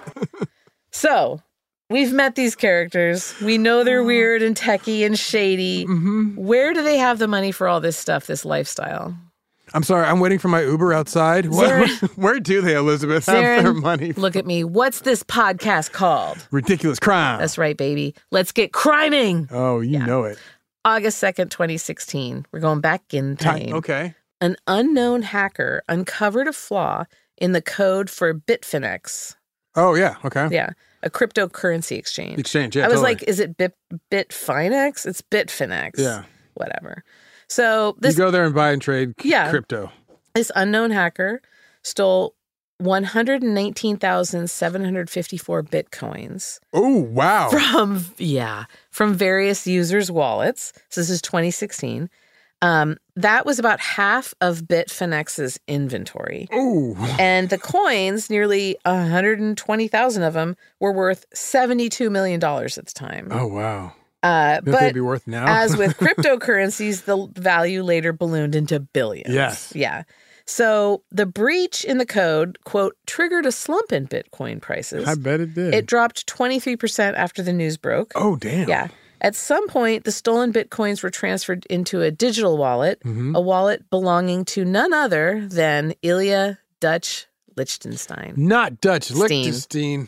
[SPEAKER 7] So, we've met these characters. We know they're weird and techie and shady. Mm-hmm. Where do they have the money for all this stuff, this lifestyle?
[SPEAKER 8] I'm sorry, I'm waiting for my Uber outside. Where, where do they, Elizabeth, have
[SPEAKER 7] Zarin,
[SPEAKER 8] their money?
[SPEAKER 7] Look at me. What's this podcast called?
[SPEAKER 8] Ridiculous Crime.
[SPEAKER 7] That's right, baby. Let's get criming.
[SPEAKER 8] Oh, you
[SPEAKER 7] yeah.
[SPEAKER 8] know it.
[SPEAKER 7] August second, twenty sixteen. We're going back in time.
[SPEAKER 8] Okay.
[SPEAKER 7] An unknown hacker uncovered a flaw in the code for Bitfinex.
[SPEAKER 8] Oh, yeah. Okay.
[SPEAKER 7] Yeah. A cryptocurrency exchange.
[SPEAKER 8] Exchange, yeah,
[SPEAKER 7] I was
[SPEAKER 8] totally.
[SPEAKER 7] like, is it Bit Bitfinex? It's Bitfinex.
[SPEAKER 8] Yeah.
[SPEAKER 7] Whatever. So this,
[SPEAKER 8] you go there and buy and trade
[SPEAKER 7] yeah,
[SPEAKER 8] crypto.
[SPEAKER 7] This unknown hacker stole one hundred nineteen thousand seven hundred fifty-four Bitcoins.
[SPEAKER 8] Oh, wow.
[SPEAKER 7] From, yeah, from various users' wallets. So this is twenty sixteen. Um, that was about half of Bitfinex's inventory.
[SPEAKER 8] Ooh.
[SPEAKER 7] And the coins, nearly one hundred twenty thousand of them, were worth seventy-two million dollars at the time.
[SPEAKER 8] Oh, wow.
[SPEAKER 7] Uh,
[SPEAKER 8] but
[SPEAKER 7] they'd
[SPEAKER 8] be worth now?
[SPEAKER 7] As with cryptocurrencies, the value later ballooned into billions.
[SPEAKER 8] Yes.
[SPEAKER 7] Yeah. So the breach in the code, quote, triggered a slump in Bitcoin prices.
[SPEAKER 8] I bet it did.
[SPEAKER 7] It dropped twenty-three percent after the news broke.
[SPEAKER 8] Oh, damn.
[SPEAKER 7] Yeah. At some point, the stolen Bitcoins were transferred into a digital wallet, mm-hmm. a wallet belonging to none other than Ilya Dutch Lichtenstein.
[SPEAKER 8] Not Dutch
[SPEAKER 7] Steen.
[SPEAKER 8] Lichtenstein.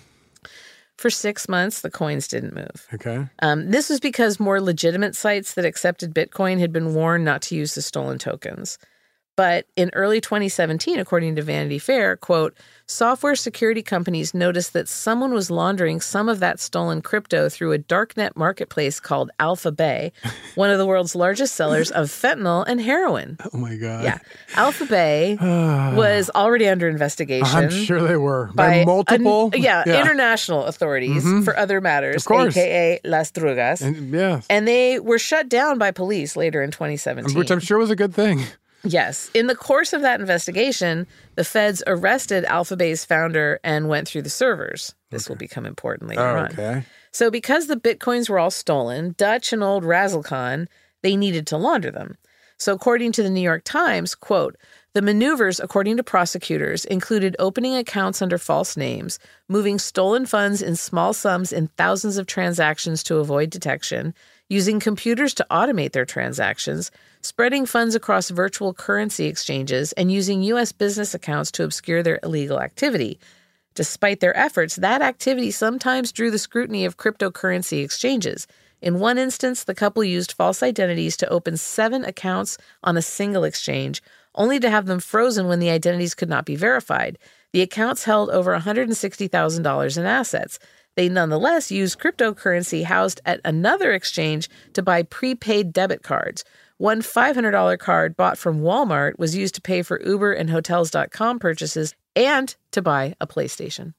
[SPEAKER 7] For six months, the coins didn't move.
[SPEAKER 8] Okay.
[SPEAKER 7] Um, this was because more legitimate sites that accepted Bitcoin had been warned not to use the stolen tokens. But in early twenty seventeen, according to Vanity Fair, quote, software security companies noticed that someone was laundering some of that stolen crypto through a darknet marketplace called Alpha Bay, one of the world's largest sellers of fentanyl and heroin.
[SPEAKER 8] Oh, my God.
[SPEAKER 7] Yeah. Alpha Bay was already under investigation.
[SPEAKER 8] I'm sure they were. By, by multiple?
[SPEAKER 7] A, yeah, yeah, international authorities mm-hmm. for other matters, a k a. Las Drugas.
[SPEAKER 8] And, yes.
[SPEAKER 7] And they were shut down by police later in twenty seventeen.
[SPEAKER 8] Which I'm sure was a good thing.
[SPEAKER 7] Yes. In the course of that investigation, the feds arrested Alphabay's founder and went through the servers. This okay. will become important later
[SPEAKER 8] oh,
[SPEAKER 7] on.
[SPEAKER 8] Okay.
[SPEAKER 7] So because the Bitcoins were all stolen, Dutch and old Razzle Khan, they needed to launder them. So according to the New York Times, quote, the maneuvers, according to prosecutors, included opening accounts under false names, moving stolen funds in small sums in thousands of transactions to avoid detection, using computers to automate their transactions, spreading funds across virtual currency exchanges, and using U S business accounts to obscure their illegal activity. Despite their efforts, that activity sometimes drew the scrutiny of cryptocurrency exchanges. In one instance, the couple used false identities to open seven accounts on a single exchange, only to have them frozen when the identities could not be verified. The accounts held over one hundred sixty thousand dollars in assets. They nonetheless used cryptocurrency housed at another exchange to buy prepaid debit cards. One five hundred dollars card bought from Walmart was used to pay for Uber and Hotels dot com purchases and to buy a PlayStation.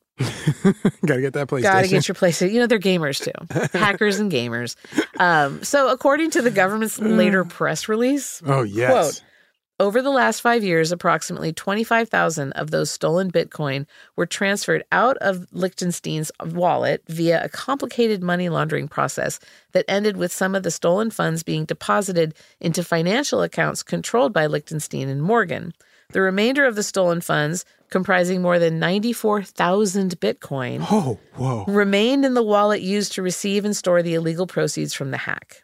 [SPEAKER 8] Gotta get that PlayStation.
[SPEAKER 7] Gotta get your PlayStation. You know, they're gamers too. Hackers and gamers. Um, so according to the government's later press release,
[SPEAKER 8] oh, yes.
[SPEAKER 7] quote, over the last five years, approximately twenty-five thousand of those stolen Bitcoin were transferred out of Liechtenstein's wallet via a complicated money laundering process that ended with some of the stolen funds being deposited into financial accounts controlled by Liechtenstein and Morgan. The remainder of the stolen funds, comprising more than ninety-four thousand Bitcoin,
[SPEAKER 8] oh, whoa.
[SPEAKER 7] remained in the wallet used to receive and store the illegal proceeds from the hack.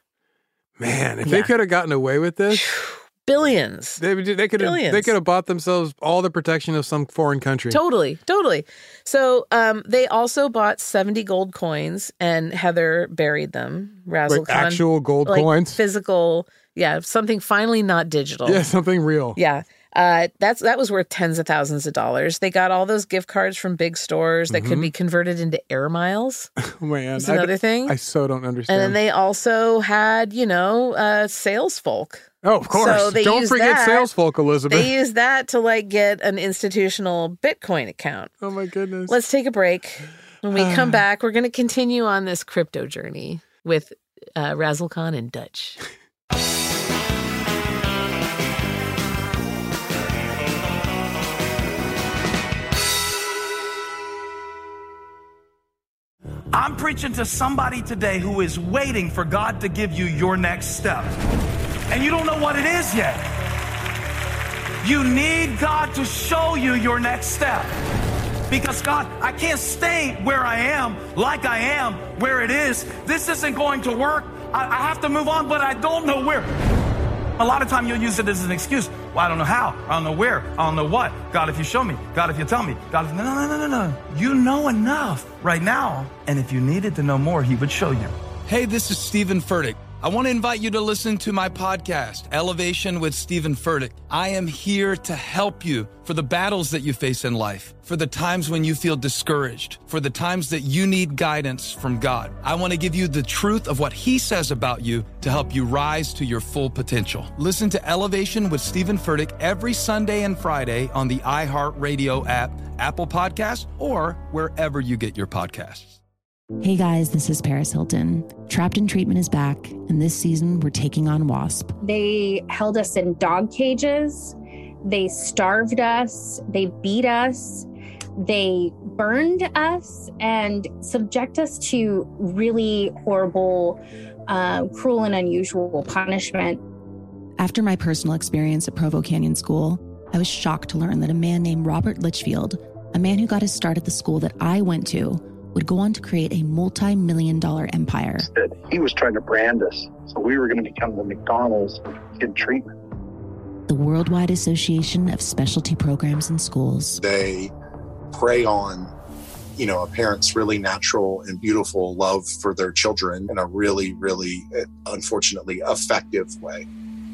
[SPEAKER 8] Man, if
[SPEAKER 7] yeah.
[SPEAKER 8] they could have gotten away with this...
[SPEAKER 7] Billions.
[SPEAKER 8] They, they could have they could have bought themselves all the protection of some foreign country.
[SPEAKER 7] Totally, totally. So um, they also bought seventy gold coins, and Heather buried them. Razzle
[SPEAKER 8] like
[SPEAKER 7] Khan,
[SPEAKER 8] actual gold
[SPEAKER 7] like
[SPEAKER 8] coins?
[SPEAKER 7] Physical, yeah, something finally not digital.
[SPEAKER 8] Yeah, something real.
[SPEAKER 7] Yeah. Uh, that's that was worth tens of thousands of dollars. They got all those gift cards from big stores that mm-hmm. could be converted into air miles.
[SPEAKER 8] Oh, man,
[SPEAKER 7] that's another
[SPEAKER 8] I,
[SPEAKER 7] thing.
[SPEAKER 8] I so don't understand.
[SPEAKER 7] And then they also had, you know, uh, sales folk.
[SPEAKER 8] Oh, of course.
[SPEAKER 7] So
[SPEAKER 8] don't forget
[SPEAKER 7] that,
[SPEAKER 8] sales folk, Elizabeth.
[SPEAKER 7] They used that to like get an institutional Bitcoin account.
[SPEAKER 8] Oh my goodness.
[SPEAKER 7] Let's take a break. When we come back, we're going to continue on this crypto journey with uh, Razzle Khan and Dutch.
[SPEAKER 9] I'm preaching to somebody today who is waiting for God to give you your next step. And you don't know what it is yet. You need God to show you your next step. Because God, I can't stay where I am, like I am, where it is. This isn't going to work. I, I have to move on, but I don't know where. A lot of time you'll use it as an excuse. Well, I don't know how. I don't know where. I don't know what. God, if you show me. God, if you tell me. God, if... No, no, no, no, no. You know enough right now. And if you needed to know more, he would show you.
[SPEAKER 10] Hey, this is Stephen Furtick. I want to invite you to listen to my podcast, Elevation with Stephen Furtick. I am here to help you for the battles that you face in life, for the times when you feel discouraged, for the times that you need guidance from God. I want to give you the truth of what he says about you to help you rise to your full potential. Listen to Elevation with Stephen Furtick every Sunday and Friday on the iHeartRadio app, Apple Podcasts, or wherever you get your podcasts.
[SPEAKER 12] Hey guys, this is Paris Hilton. Trapped in Treatment is back, and this season we're taking on WASP.
[SPEAKER 13] They held us in dog cages. They starved us. They beat us. They burned us and subject us to really horrible, uh, cruel and unusual punishment.
[SPEAKER 12] After my personal experience at Provo Canyon School, I was shocked to learn that a man named Robert Litchfield, a man who got his start at the school that I went to, would go on to create a multi-million dollar empire.
[SPEAKER 14] He was trying to brand us, so we were going to become the McDonald's of kid treatment.
[SPEAKER 12] The Worldwide Association of Specialty Programs in Schools.
[SPEAKER 15] They prey on, you know, a parent's really natural and beautiful love for their children in a really, really, unfortunately, effective way.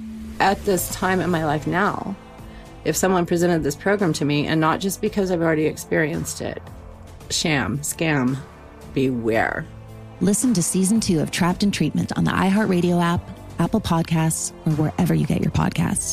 [SPEAKER 16] At this time in my life now, if someone presented this program to me, and not just because I've already experienced it, sham, scam, beware.
[SPEAKER 12] Listen to season two of Trapped in Treatment on the iHeartRadio app, Apple Podcasts, or wherever you get your podcasts.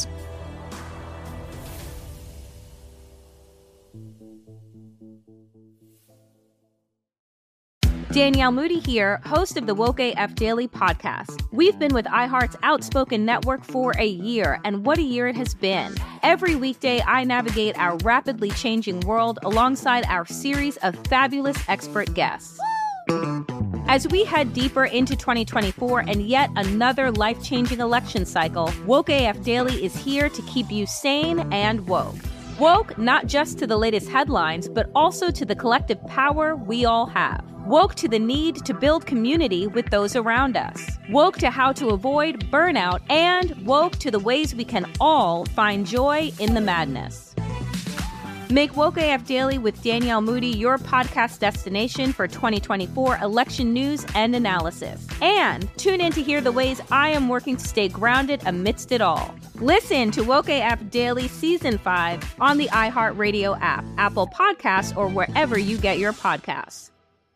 [SPEAKER 17] Danielle Moody here, host of the Woke A F Daily podcast. We've been with iHeart's Outspoken Network for a year, and what a year it has been. Every weekday, I navigate our rapidly changing world alongside our series of fabulous expert guests. As we head deeper into twenty twenty-four and yet another life-changing election cycle, Woke A F Daily is here to keep you sane and woke. Woke not just to the latest headlines, but also to the collective power we all have. Woke to the need to build community with those around us. Woke to how to avoid burnout, and woke to the ways we can all find joy in the madness. Make Woke A F Daily with Danielle Moody your podcast destination for twenty twenty-four election news and analysis. And tune in to hear the ways I am working to stay grounded amidst it all. Listen to Woke A F Daily Season five on the iHeartRadio app, Apple Podcasts, or wherever you get your podcasts.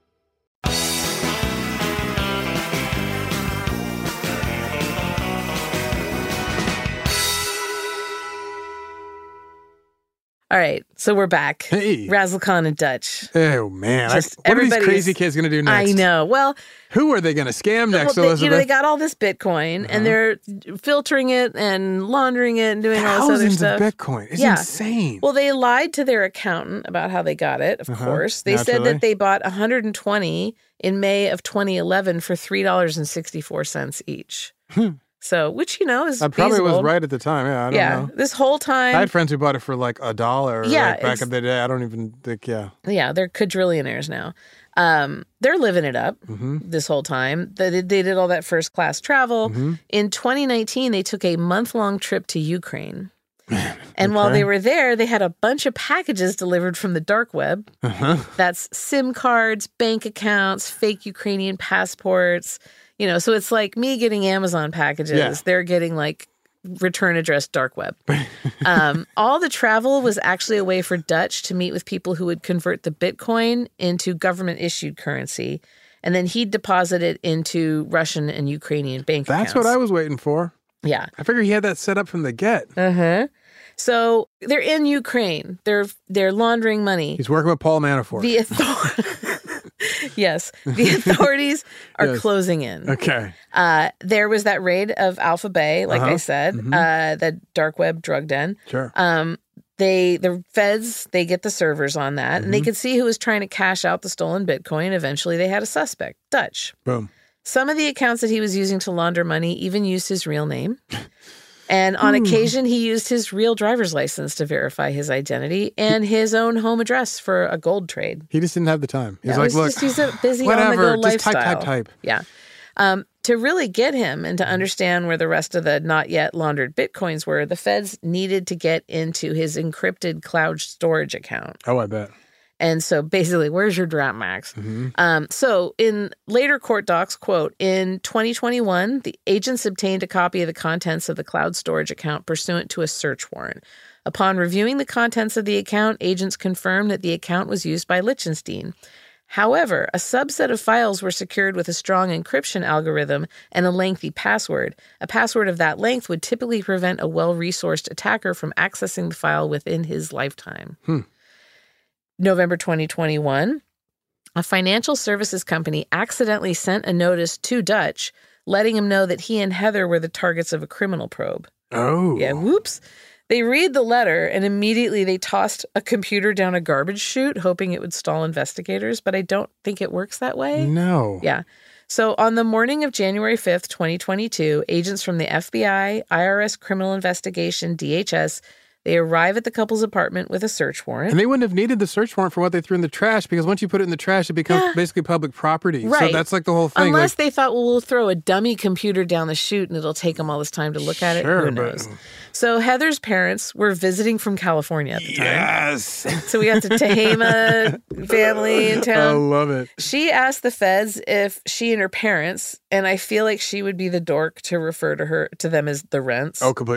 [SPEAKER 7] All right, so we're back.
[SPEAKER 8] Hey.
[SPEAKER 7] Razzle Khan and Dutch.
[SPEAKER 8] Oh, man. I,
[SPEAKER 7] Just
[SPEAKER 8] what are these
[SPEAKER 7] everybody's-
[SPEAKER 8] crazy kids going to do next?
[SPEAKER 7] I know. Well,
[SPEAKER 8] who are they going to scam next,
[SPEAKER 7] well, they,
[SPEAKER 8] Elizabeth?
[SPEAKER 7] you know, they got all this Bitcoin, and they're filtering it and laundering it and doing all this other
[SPEAKER 8] Thousands
[SPEAKER 7] stuff.
[SPEAKER 8] of Bitcoin. It's
[SPEAKER 7] yeah.
[SPEAKER 8] insane.
[SPEAKER 7] Well, they lied to their accountant about how they got it, of
[SPEAKER 8] Uh-huh,
[SPEAKER 7] course. They said
[SPEAKER 8] naturally.
[SPEAKER 7] that they bought one hundred twenty in May of twenty eleven for three dollars and sixty-four cents each. So, which, you know, is
[SPEAKER 8] I probably
[SPEAKER 7] feasible.
[SPEAKER 8] was right at the time. Yeah, I don't
[SPEAKER 7] yeah,
[SPEAKER 8] know.
[SPEAKER 7] this whole time.
[SPEAKER 8] I had friends who bought it for like a dollar
[SPEAKER 7] Yeah,
[SPEAKER 8] like back
[SPEAKER 7] ex-
[SPEAKER 8] in the day. I don't even think, yeah.
[SPEAKER 7] Yeah, they're quadrillionaires now. Um, they're living it up
[SPEAKER 8] Mm-hmm.
[SPEAKER 7] this whole time. They, they did all that first class travel.
[SPEAKER 8] Mm-hmm.
[SPEAKER 7] In twenty nineteen, they took a month long trip to Ukraine. And while
[SPEAKER 8] Okay.
[SPEAKER 7] they were there, they had a bunch of packages delivered from the dark web.
[SPEAKER 8] Uh-huh.
[SPEAKER 7] That's SIM cards, bank accounts, fake Ukrainian passports. You know, so it's like me getting Amazon packages.
[SPEAKER 8] Yeah.
[SPEAKER 7] They're getting like return address dark web. um, all the travel was actually a way for Dutch to meet with people who would convert the Bitcoin into government issued currency. And then he'd deposit it into Russian and Ukrainian bank
[SPEAKER 8] That's
[SPEAKER 7] accounts.
[SPEAKER 8] what I was waiting for.
[SPEAKER 7] Yeah.
[SPEAKER 8] I figured he had that set up from the get.
[SPEAKER 7] Uh-huh. So they're in Ukraine. They're they're laundering money.
[SPEAKER 8] He's working with Paul Manafort.
[SPEAKER 7] The author- yes, the authorities are
[SPEAKER 8] Yes.
[SPEAKER 7] closing in.
[SPEAKER 8] Okay.
[SPEAKER 7] Uh, there was that raid of Alpha Bay, like
[SPEAKER 8] Uh-huh.
[SPEAKER 7] I said,
[SPEAKER 8] Mhm.
[SPEAKER 7] uh, the dark web drug den.
[SPEAKER 8] Sure.
[SPEAKER 7] Um, they the feds they get the servers on that, and they
[SPEAKER 8] Mhm.
[SPEAKER 7] could see who was trying to cash out the stolen Bitcoin. Eventually, they had a suspect, Dutch.
[SPEAKER 8] Boom.
[SPEAKER 7] Some of the accounts that he was using to launder money even used his real name. And on
[SPEAKER 8] Hmm.
[SPEAKER 7] occasion, he used his real driver's license to verify his identity and his own home address for a gold trade.
[SPEAKER 8] He just didn't have the time. He's
[SPEAKER 7] Yeah,
[SPEAKER 8] like,
[SPEAKER 7] he's
[SPEAKER 8] look,
[SPEAKER 7] just- he's a busy
[SPEAKER 8] whatever,
[SPEAKER 7] on-the-go
[SPEAKER 8] just type,
[SPEAKER 7] lifestyle.
[SPEAKER 8] type, type.
[SPEAKER 7] Yeah. Um, to really get him and to understand where the rest of the not yet laundered Bitcoins were, the feds needed to get into his encrypted cloud storage account.
[SPEAKER 8] Oh, I bet.
[SPEAKER 7] And so basically, where's your Dropmax?
[SPEAKER 8] Mm-hmm.
[SPEAKER 7] Um, so in later court docs, quote, in twenty twenty-one, the agents obtained a copy of the contents of the cloud storage account pursuant to a search warrant. Upon reviewing the contents of the account, agents confirmed that the account was used by Lichtenstein. However, a subset of files were secured with a strong encryption algorithm and a lengthy password. A password of that length would typically prevent a well-resourced attacker from accessing the file within his lifetime.
[SPEAKER 8] Hmm.
[SPEAKER 7] November twenty twenty-one, a financial services company accidentally sent a notice to Dutch letting him know that he and Heather were the targets of a criminal probe.
[SPEAKER 8] Oh.
[SPEAKER 7] Yeah, whoops. They read the letter and immediately they tossed a computer down a garbage chute, hoping it would stall investigators, but I don't think it works that way.
[SPEAKER 8] No.
[SPEAKER 7] Yeah. So on the morning of January fifth, twenty twenty-two, agents from the F B I, I R S Criminal Investigation, D H S, they arrive at the couple's apartment with a search warrant.
[SPEAKER 8] And they wouldn't have needed the search warrant for what they threw in the trash because once you put it in the trash, it becomes
[SPEAKER 7] Yeah.
[SPEAKER 8] basically public property.
[SPEAKER 7] Right.
[SPEAKER 8] So that's like the whole thing.
[SPEAKER 7] Unless
[SPEAKER 8] like,
[SPEAKER 7] they thought, well, we'll throw a dummy computer down the chute and it'll take them all this time to look at it.
[SPEAKER 8] Sure,
[SPEAKER 7] Who
[SPEAKER 8] but-
[SPEAKER 7] knows? So Heather's parents were visiting from California at the time.
[SPEAKER 8] Yes.
[SPEAKER 7] So we got the Tehama family in
[SPEAKER 8] I
[SPEAKER 7] town.
[SPEAKER 8] love it.
[SPEAKER 7] She asked the feds if she and her parents, and I feel like she would be the dork to refer to her to them as the Rents.
[SPEAKER 8] Oh, completely.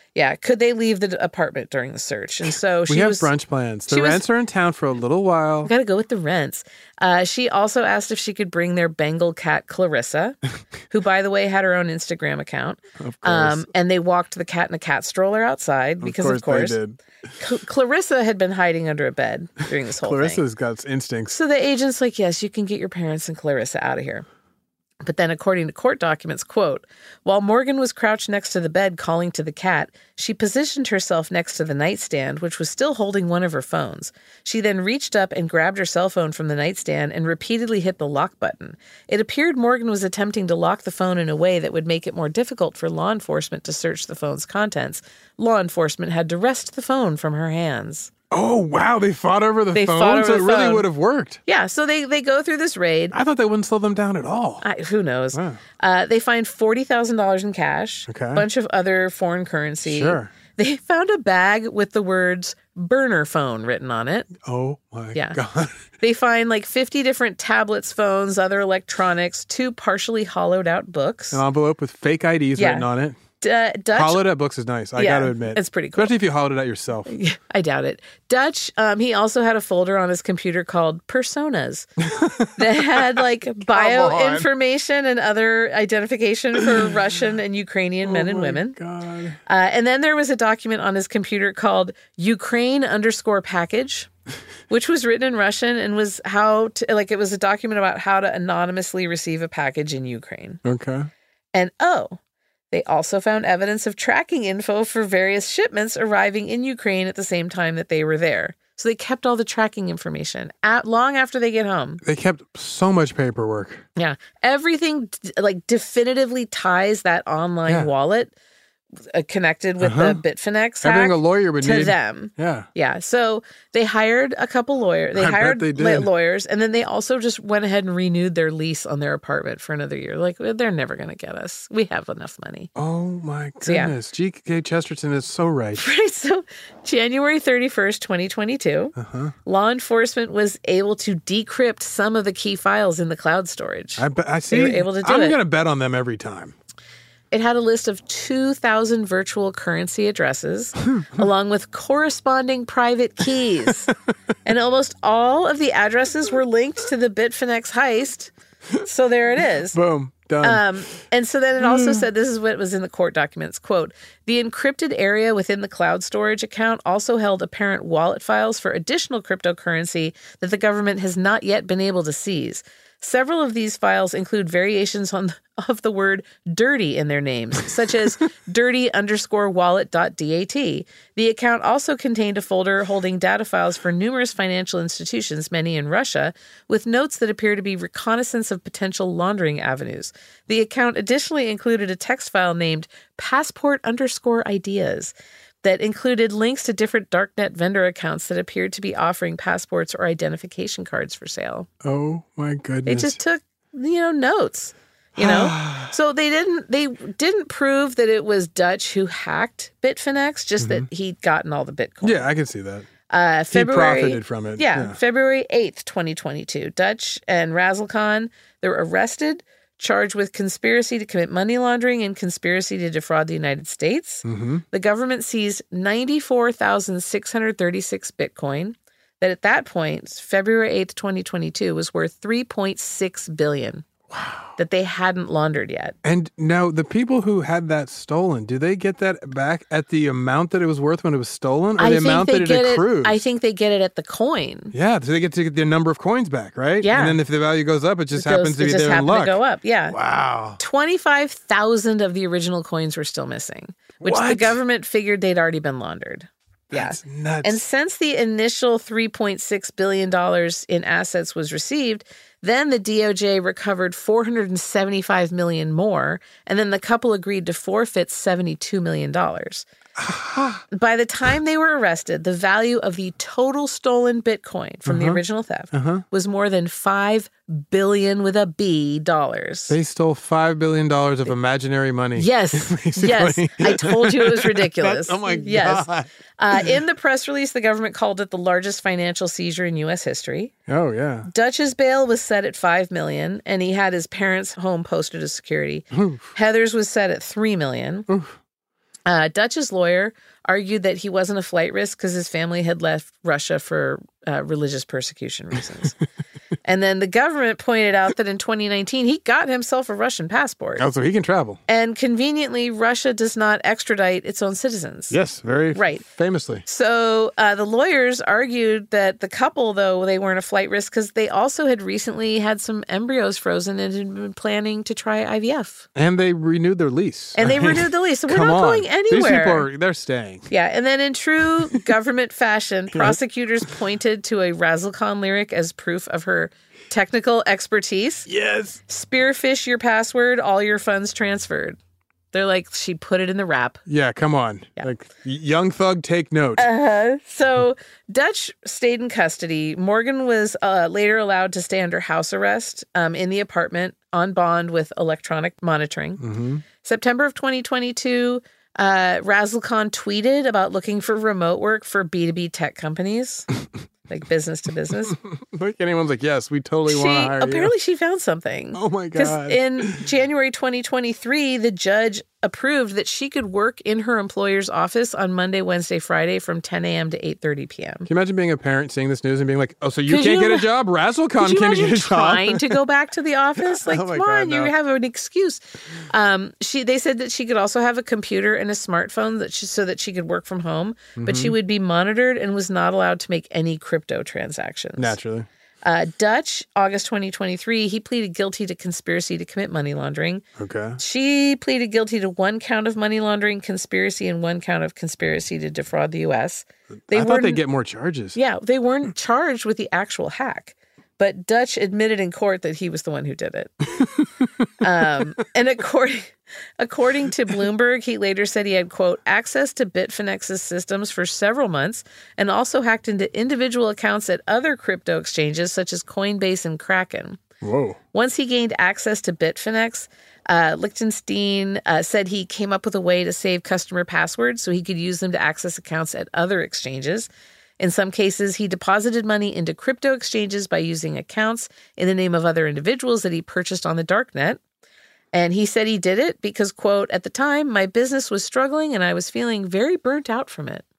[SPEAKER 7] Yeah. Could they leave the apartment during the search? And so she
[SPEAKER 8] we have
[SPEAKER 7] was,
[SPEAKER 8] brunch plans. The
[SPEAKER 7] she was-
[SPEAKER 8] rents are in town for a little while.
[SPEAKER 7] Got to go with the rents. Uh, she also asked if she could bring their Bengal cat, Clarissa, who, by the way, had her own Instagram account.
[SPEAKER 8] Of course.
[SPEAKER 7] Um, and they walked the cat in a cat stroller outside because,
[SPEAKER 8] of
[SPEAKER 7] of
[SPEAKER 8] course,
[SPEAKER 7] course,
[SPEAKER 8] they did.
[SPEAKER 7] Cl- Clarissa had been hiding under a bed during this whole thing.
[SPEAKER 8] Clarissa's got instincts.
[SPEAKER 7] So the agent's like, yes, you can get your parents and Clarissa out of here. But then, according to court documents, quote, while Morgan was crouched next to the bed calling to the cat, she positioned herself next to the nightstand, which was still holding one of her phones. She then reached up and grabbed her cell phone from the nightstand and repeatedly hit the lock button. It appeared Morgan was attempting to lock the phone in a way that would make it more difficult for law enforcement to search the phone's contents. Law enforcement had to wrest the phone from her hands.
[SPEAKER 8] Oh, wow. They fought over the
[SPEAKER 7] They
[SPEAKER 8] phone?
[SPEAKER 7] fought over
[SPEAKER 8] so
[SPEAKER 7] the
[SPEAKER 8] it really
[SPEAKER 7] phone.
[SPEAKER 8] would have worked.
[SPEAKER 7] Yeah, so they, they go through this raid.
[SPEAKER 8] I thought they wouldn't slow them down at all.
[SPEAKER 7] I, who knows?
[SPEAKER 8] Wow.
[SPEAKER 7] Uh, they find forty thousand dollars in cash,
[SPEAKER 8] Okay.
[SPEAKER 7] a bunch of other foreign currency.
[SPEAKER 8] Sure.
[SPEAKER 7] They found a bag with the words burner phone written on it.
[SPEAKER 8] Oh, my
[SPEAKER 7] Yeah.
[SPEAKER 8] God.
[SPEAKER 7] They find like fifty different tablets, phones, other electronics, two partially hollowed out books.
[SPEAKER 8] An envelope with fake I Ds
[SPEAKER 7] Yeah.
[SPEAKER 8] written on it.
[SPEAKER 7] D- uh, Dutch.
[SPEAKER 8] Hollowed out books is nice. I
[SPEAKER 7] Yeah,
[SPEAKER 8] got to admit.
[SPEAKER 7] it's pretty cool.
[SPEAKER 8] Especially if you hollowed it out yourself.
[SPEAKER 7] I doubt it. Dutch, um, he also had a folder on his computer called Personas that had like bio information and other identification for Russian and Ukrainian men
[SPEAKER 8] Oh
[SPEAKER 7] and
[SPEAKER 8] my
[SPEAKER 7] women.
[SPEAKER 8] God.
[SPEAKER 7] Uh, and then there was a document on his computer called Ukraine underscore package, which was written in Russian and was how to, like, it was a document about how to anonymously receive a package in Ukraine.
[SPEAKER 8] Okay.
[SPEAKER 7] And oh, they also found evidence of tracking info for various shipments arriving in Ukraine at the same time that they were there. So they kept all the tracking information at, long after they get home.
[SPEAKER 8] They kept so much paperwork.
[SPEAKER 7] Yeah. Everything d- like definitively ties that online
[SPEAKER 8] Yeah.
[SPEAKER 7] wallet uh, connected with
[SPEAKER 8] Uh-huh.
[SPEAKER 7] the Bitfinex
[SPEAKER 8] Everything
[SPEAKER 7] hack
[SPEAKER 8] a lawyer would
[SPEAKER 7] to
[SPEAKER 8] need.
[SPEAKER 7] them.
[SPEAKER 8] Yeah.
[SPEAKER 7] Yeah. So they hired a couple lawyers. They
[SPEAKER 8] I bet
[SPEAKER 7] hired
[SPEAKER 8] they
[SPEAKER 7] la-
[SPEAKER 8] did.
[SPEAKER 7] lawyers, and then they also just went ahead and renewed their lease on their apartment for another year. Like, well, they're never going to get us. We have enough money.
[SPEAKER 8] Oh, my
[SPEAKER 7] So, yeah.
[SPEAKER 8] goodness. G K Chesterton is so right.
[SPEAKER 7] Right. So January thirty-first, twenty twenty-two,
[SPEAKER 8] Uh-huh.
[SPEAKER 7] law enforcement was able to decrypt some of the key files in the cloud storage.
[SPEAKER 8] I, be- I see.
[SPEAKER 7] They were able to do
[SPEAKER 8] I'm
[SPEAKER 7] it.
[SPEAKER 8] going to bet on them every time.
[SPEAKER 7] It had a list of two thousand virtual currency addresses, along with corresponding private keys. And almost all of the addresses were linked to the Bitfinex heist. So there it is.
[SPEAKER 8] Boom. Done.
[SPEAKER 7] Um, and so then it also said, this is what was in the court documents, quote, the encrypted area within the cloud storage account also held apparent wallet files for additional cryptocurrency that the government has not yet been able to seize. Several of these files include variations on of the word dirty in their names, such as dirty underscore wallet dot dat. The account also contained a folder holding data files for numerous financial institutions, many in Russia, with notes that appear to be reconnaissance of potential laundering avenues. The account additionally included a text file named passport underscore ideas that included links to different darknet vendor accounts that appeared to be offering passports or identification cards for sale.
[SPEAKER 8] Oh, my goodness.
[SPEAKER 7] They just took, you know, notes, you know? So they didn't they didn't prove that it was Dutch who hacked Bitfinex, just that he'd gotten all the Bitcoin.
[SPEAKER 8] Yeah, I can see that.
[SPEAKER 7] Uh,
[SPEAKER 8] He
[SPEAKER 7] February,
[SPEAKER 8] profited from it.
[SPEAKER 7] Yeah,
[SPEAKER 8] Yeah.
[SPEAKER 7] February eighth, twenty twenty-two. Dutch and Razzle Khan, they were arrested, charged with conspiracy to commit money laundering and conspiracy to defraud the United States.
[SPEAKER 8] Mm-hmm.
[SPEAKER 7] The government seized ninety-four thousand six hundred thirty-six Bitcoin that at that point, February eighth, twenty twenty-two, was worth three point six billion dollars. Wow. That they hadn't laundered yet.
[SPEAKER 8] And now the people who had that stolen, do they get that back at the amount that it was worth when it was stolen, or
[SPEAKER 7] I
[SPEAKER 8] the
[SPEAKER 7] think
[SPEAKER 8] amount
[SPEAKER 7] they
[SPEAKER 8] that it
[SPEAKER 7] get
[SPEAKER 8] accrues?
[SPEAKER 7] it. I think they get it at the coin.
[SPEAKER 8] Yeah, so they get to get their number of coins back, right?
[SPEAKER 7] Yeah.
[SPEAKER 8] And then if the value goes up, it just
[SPEAKER 7] It goes-
[SPEAKER 8] happens to
[SPEAKER 7] it
[SPEAKER 8] be
[SPEAKER 7] just
[SPEAKER 8] there in
[SPEAKER 7] happened
[SPEAKER 8] luck.
[SPEAKER 7] to go up. Yeah.
[SPEAKER 8] Wow.
[SPEAKER 7] twenty-five thousand of the original coins were still missing, which the
[SPEAKER 8] What?
[SPEAKER 7] government figured they'd already been laundered. Yeah.
[SPEAKER 8] That's nuts.
[SPEAKER 7] And since the initial three point six billion dollars in assets was received, then the D O J recovered four hundred seventy-five million dollars more, and then the couple agreed to forfeit seventy-two million dollars. By the time they were arrested, the value of the total stolen Bitcoin from the
[SPEAKER 8] Uh-huh.
[SPEAKER 7] original theft
[SPEAKER 8] Uh-huh.
[SPEAKER 7] was more than five billion with a B dollars.
[SPEAKER 8] They stole five billion dollars of imaginary money.
[SPEAKER 7] Yes,
[SPEAKER 8] basically.
[SPEAKER 7] yes. I told you it was ridiculous.
[SPEAKER 8] That's- oh my
[SPEAKER 7] yes.
[SPEAKER 8] God.
[SPEAKER 7] Uh, in the press release, the government called it the largest financial seizure in U S history.
[SPEAKER 8] Oh, yeah.
[SPEAKER 7] Dutch's bail was set at five million dollars, and he had his parents' home posted as security.
[SPEAKER 8] Oof.
[SPEAKER 7] Heather's was set at three million dollars.
[SPEAKER 8] Oof.
[SPEAKER 7] Uh, Dutch's lawyer argued that he wasn't a flight risk because his family had left Russia for uh, religious persecution reasons. And then the government pointed out that in twenty nineteen, he got himself a Russian passport.
[SPEAKER 8] Oh, so he can travel.
[SPEAKER 7] And conveniently, Russia does not extradite its own citizens.
[SPEAKER 8] Yes, very
[SPEAKER 7] right.
[SPEAKER 8] famously.
[SPEAKER 7] So uh, the lawyers argued that the couple, though, they weren't a flight risk because they also had recently had some embryos frozen and had been planning to try I V F.
[SPEAKER 8] And they renewed their lease.
[SPEAKER 7] And they renewed the lease. So we're
[SPEAKER 8] Come
[SPEAKER 7] not
[SPEAKER 8] on.
[SPEAKER 7] going anywhere.
[SPEAKER 8] These people are, they're staying.
[SPEAKER 7] Yeah. And then in true government fashion, prosecutors pointed to a Razzle Khan lyric as proof of her technical expertise.
[SPEAKER 8] Yes.
[SPEAKER 7] Spearfish your password, all your funds transferred. They're like, she put it in the rap.
[SPEAKER 8] Yeah, come on.
[SPEAKER 7] Yeah.
[SPEAKER 8] Like, young thug, take note.
[SPEAKER 7] Uh-huh. So Dutch stayed in custody. Morgan was uh, later allowed to stay under house arrest um, in the apartment on bond with electronic monitoring.
[SPEAKER 8] Mm-hmm.
[SPEAKER 7] September of twenty twenty-two, uh, Razzle Khan tweeted about looking for remote work for B two B tech companies. Like business to business.
[SPEAKER 8] Like anyone's like, yes, we totally want to hire you.
[SPEAKER 7] Apparently she found something.
[SPEAKER 8] Oh my God.
[SPEAKER 7] Because in January twenty twenty-three, the judge approved that she could work in her employer's office on Monday, Wednesday, Friday from ten a.m. to eight thirty p.m.
[SPEAKER 8] Can you imagine being a parent seeing this news and being like, oh, so you
[SPEAKER 7] Could
[SPEAKER 8] can't
[SPEAKER 7] you,
[SPEAKER 8] get a job? Razzle Khan can't get a job.
[SPEAKER 7] Trying to go back to the office? Like,
[SPEAKER 8] Oh my
[SPEAKER 7] come
[SPEAKER 8] God,
[SPEAKER 7] on,
[SPEAKER 8] no.
[SPEAKER 7] you have an excuse. Um, she, they said that she could also have a computer and a smartphone that she, so that she could work from home, but she
[SPEAKER 8] Mhm.
[SPEAKER 7] would be monitored and was not allowed to make any crypto transactions.
[SPEAKER 8] Naturally.
[SPEAKER 7] Uh, Dutch, August twenty twenty-three, he pleaded guilty to conspiracy to commit money laundering.
[SPEAKER 8] Okay.
[SPEAKER 7] She pleaded guilty to one count of money laundering, conspiracy, and one count of conspiracy to defraud the U S. They
[SPEAKER 8] I thought
[SPEAKER 7] weren't-
[SPEAKER 8] they'd get more charges.
[SPEAKER 7] Yeah, they weren't charged with the actual hack, but Dutch admitted in court that he was the one who did it. um, and according according to Bloomberg, he later said he had, quote, access to Bitfinex's systems for several months and also hacked into individual accounts at other crypto exchanges such as Coinbase and Kraken.
[SPEAKER 8] Whoa.
[SPEAKER 7] Once he gained access to Bitfinex, uh, Lichtenstein uh, said he came up with a way to save customer passwords so he could use them to access accounts at other exchanges. In some cases, he deposited money into crypto exchanges by using accounts in the name of other individuals that he purchased on the darknet. And he said he did it because, quote, at the time, my business was struggling and I was feeling very burnt out from it.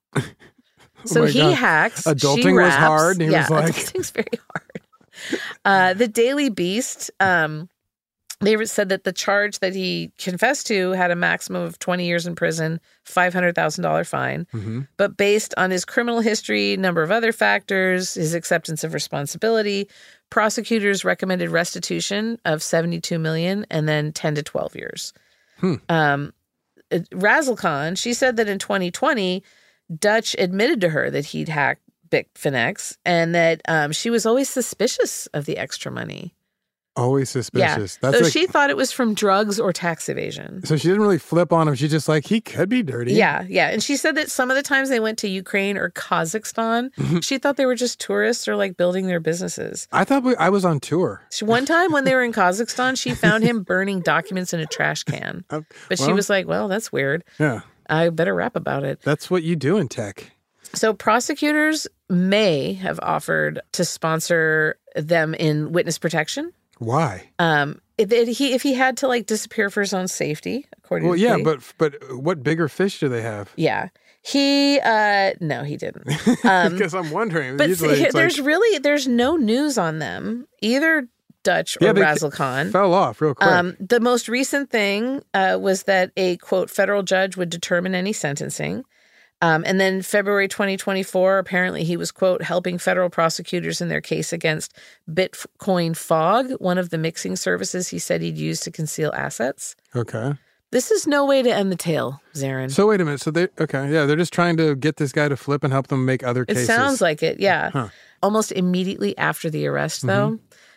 [SPEAKER 7] So
[SPEAKER 8] Oh my
[SPEAKER 7] he
[SPEAKER 8] God.
[SPEAKER 7] hacks. she
[SPEAKER 8] Adulting was
[SPEAKER 7] raps.
[SPEAKER 8] hard, and he
[SPEAKER 7] yeah,
[SPEAKER 8] was like-
[SPEAKER 7] adulting's very hard. Uh, the Daily Beast, um, they said that the charge that he confessed to had a maximum of twenty years in prison, five hundred thousand dollars fine.
[SPEAKER 8] Mhm.
[SPEAKER 7] But based on his criminal history, number of other factors, his acceptance of responsibility, prosecutors recommended restitution of seventy-two million dollars and then ten to twelve years.
[SPEAKER 8] Hmm.
[SPEAKER 7] Um, Razzle Khan, she said that in twenty twenty, Dutch admitted to her that he'd hacked Bitfinex and that um, she was always suspicious of the extra money.
[SPEAKER 8] Always suspicious.
[SPEAKER 7] Yeah.
[SPEAKER 8] That's
[SPEAKER 7] so
[SPEAKER 8] like,
[SPEAKER 7] she thought it was from drugs or tax evasion.
[SPEAKER 8] so she didn't really flip on him. She's just like, he could be dirty.
[SPEAKER 7] Yeah, yeah. And she said that some of the times they went to Ukraine or Kazakhstan, she thought they were just tourists or like building their businesses.
[SPEAKER 8] I thought we, I was on tour.
[SPEAKER 7] She- One time when they were in Kazakhstan, she found him burning documents in a trash can. But she
[SPEAKER 8] well-
[SPEAKER 7] was like, well, that's weird.
[SPEAKER 8] Yeah.
[SPEAKER 7] I better rap about it.
[SPEAKER 8] That's what you do in tech.
[SPEAKER 7] So prosecutors may have offered to sponsor them in witness protection.
[SPEAKER 8] Why?
[SPEAKER 7] Um, if, if he if he had to like disappear for his own safety, according
[SPEAKER 8] Well,
[SPEAKER 7] to
[SPEAKER 8] yeah,
[SPEAKER 7] plea.
[SPEAKER 8] but but what bigger fish do they have?
[SPEAKER 7] yeah, he uh no, he didn't. Um,
[SPEAKER 8] Because I'm wondering.
[SPEAKER 7] but
[SPEAKER 8] usually
[SPEAKER 7] see,
[SPEAKER 8] it's
[SPEAKER 7] there's
[SPEAKER 8] like,
[SPEAKER 7] really there's no news on them, either Dutch or
[SPEAKER 8] yeah, they
[SPEAKER 7] Razzle Khan.
[SPEAKER 8] fell off real quick.
[SPEAKER 7] Um, the most recent thing uh, was that a, quote, federal judge would determine any sentencing. Um, and then February twenty twenty-four, apparently he was, quote, helping federal prosecutors in their case against Bitcoin Fog, one of the mixing services he said he'd use to conceal assets.
[SPEAKER 8] Okay.
[SPEAKER 7] This is no way to end the tale, Zarin.
[SPEAKER 8] So wait a minute. So they okay, yeah, they're just trying to get this guy to flip and help them make other
[SPEAKER 7] It
[SPEAKER 8] cases.
[SPEAKER 7] sounds like it, yeah.
[SPEAKER 8] Huh.
[SPEAKER 7] Almost immediately after the arrest, though,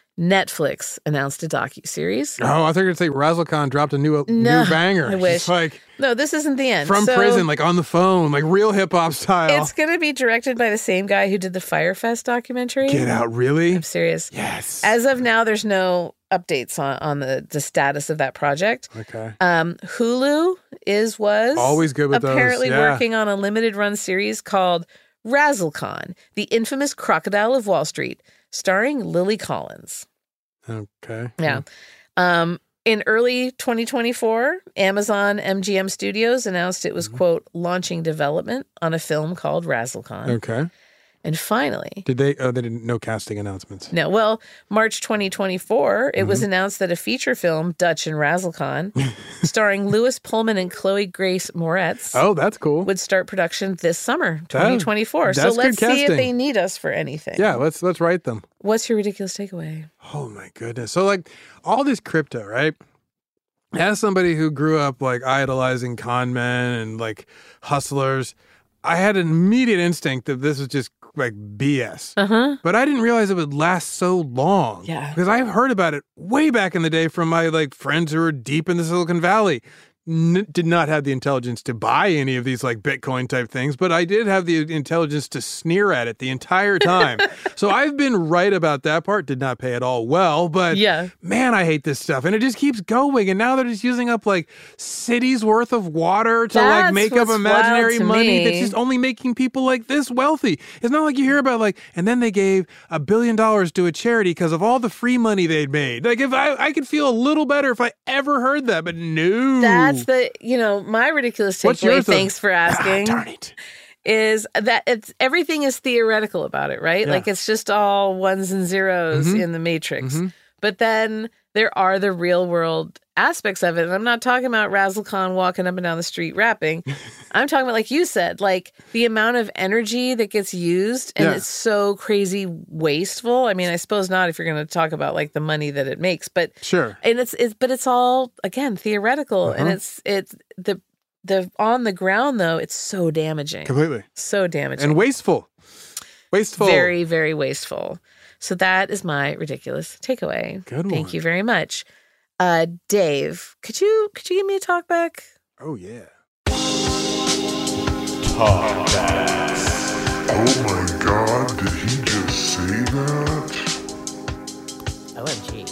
[SPEAKER 7] Netflix announced a docuseries.
[SPEAKER 8] Oh, I thought you were going to say Razzle Khan dropped a new
[SPEAKER 7] No,
[SPEAKER 8] new banger.
[SPEAKER 7] I wish.
[SPEAKER 8] It's like
[SPEAKER 7] No, this isn't the end.
[SPEAKER 8] from
[SPEAKER 7] So-
[SPEAKER 8] prison, like on the phone, like real hip hop style.
[SPEAKER 7] It's going to be directed by the same guy who did the Firefest documentary.
[SPEAKER 8] Get out, really?
[SPEAKER 7] I'm serious.
[SPEAKER 8] Yes.
[SPEAKER 7] As of now, there's no updates on, on the, the status of that project.
[SPEAKER 8] Okay.
[SPEAKER 7] Um, Hulu is, was
[SPEAKER 8] Always good with those,
[SPEAKER 7] apparently
[SPEAKER 8] yeah.
[SPEAKER 7] working on a limited run series called Razzle Khan, the infamous crocodile of Wall Street, starring Lily Collins.
[SPEAKER 8] Okay.
[SPEAKER 7] Yeah. Um, In early twenty twenty-four, Amazon M G M Studios announced it was, quote, launching development on a film called Razzlecon.
[SPEAKER 8] Okay.
[SPEAKER 7] And finally...
[SPEAKER 8] Did they... Oh, they didn't... No casting announcements.
[SPEAKER 7] No. Well, March twenty twenty-four, it
[SPEAKER 8] Mm-hmm.
[SPEAKER 7] was announced that a feature film, Dutch and Razzlecon, starring Louis Pullman and Chloe Grace Moretz...
[SPEAKER 8] Oh, that's cool.
[SPEAKER 7] ...would start production this summer,
[SPEAKER 8] That-
[SPEAKER 7] twenty twenty-four.
[SPEAKER 8] that's
[SPEAKER 7] So let's
[SPEAKER 8] good
[SPEAKER 7] see if
[SPEAKER 8] casting.
[SPEAKER 7] they need us for anything.
[SPEAKER 8] Yeah, let's let's write them.
[SPEAKER 7] What's your ridiculous takeaway?
[SPEAKER 8] Oh, my goodness. So, like, all this crypto, right? As somebody who grew up, like, idolizing con men and, like, hustlers, I had an immediate instinct that this was just, like, B S.
[SPEAKER 7] Uh-huh.
[SPEAKER 8] But I didn't realize it would last so long.
[SPEAKER 7] Yeah.
[SPEAKER 8] Because I've heard about it way back in the day from my, like, friends who were deep in the Silicon Valley. N- did not have the intelligence to buy any of these like Bitcoin type things, but I did have the intelligence to sneer at it the entire time. So I've been right about that part. Did not pay at all well, but
[SPEAKER 7] yeah.
[SPEAKER 8] man, I hate this stuff. And it just keeps going. And now they're just using up like cities worth of water to
[SPEAKER 7] That's
[SPEAKER 8] like make up
[SPEAKER 7] what's
[SPEAKER 8] imaginary
[SPEAKER 7] wild to
[SPEAKER 8] money
[SPEAKER 7] me.
[SPEAKER 8] that's just only making people like this wealthy. It's not like you hear about like, and then they gave a billion dollars to a charity because of all the free money they'd made. Like if I, I could feel a little better if I ever heard that, but no.
[SPEAKER 7] That's the, you know, my ridiculous
[SPEAKER 8] What's
[SPEAKER 7] takeaway,
[SPEAKER 8] yours, though?
[SPEAKER 7] thanks for asking,
[SPEAKER 8] Ah, darn it.
[SPEAKER 7] is that it's everything is theoretical about it, right?
[SPEAKER 8] Yeah.
[SPEAKER 7] Like it's just all ones and zeros
[SPEAKER 8] Mhm.
[SPEAKER 7] in the matrix.
[SPEAKER 8] Mhm.
[SPEAKER 7] But then there are the real world aspects of it. And I'm not talking about Razzlecon walking up and down the street rapping. I'm talking about, like you said, like the amount of energy that gets used and
[SPEAKER 8] Yeah.
[SPEAKER 7] it's so crazy wasteful. I mean, I suppose not if you're going to talk about like the money that it makes, but
[SPEAKER 8] Sure.
[SPEAKER 7] and it's, it's but it's all again theoretical and
[SPEAKER 8] Uh-huh.
[SPEAKER 7] it's it's the the on the ground though it's so damaging.
[SPEAKER 8] Completely.
[SPEAKER 7] So damaging.
[SPEAKER 8] And wasteful. Wasteful.
[SPEAKER 7] Very, very wasteful. So that is my ridiculous takeaway.
[SPEAKER 8] Good
[SPEAKER 7] Thank
[SPEAKER 8] one.
[SPEAKER 7] you very much. Uh, Dave, could you could you give me a talk back?
[SPEAKER 8] Oh, yeah.
[SPEAKER 18] Oh my god, did he just say that?
[SPEAKER 7] O M G.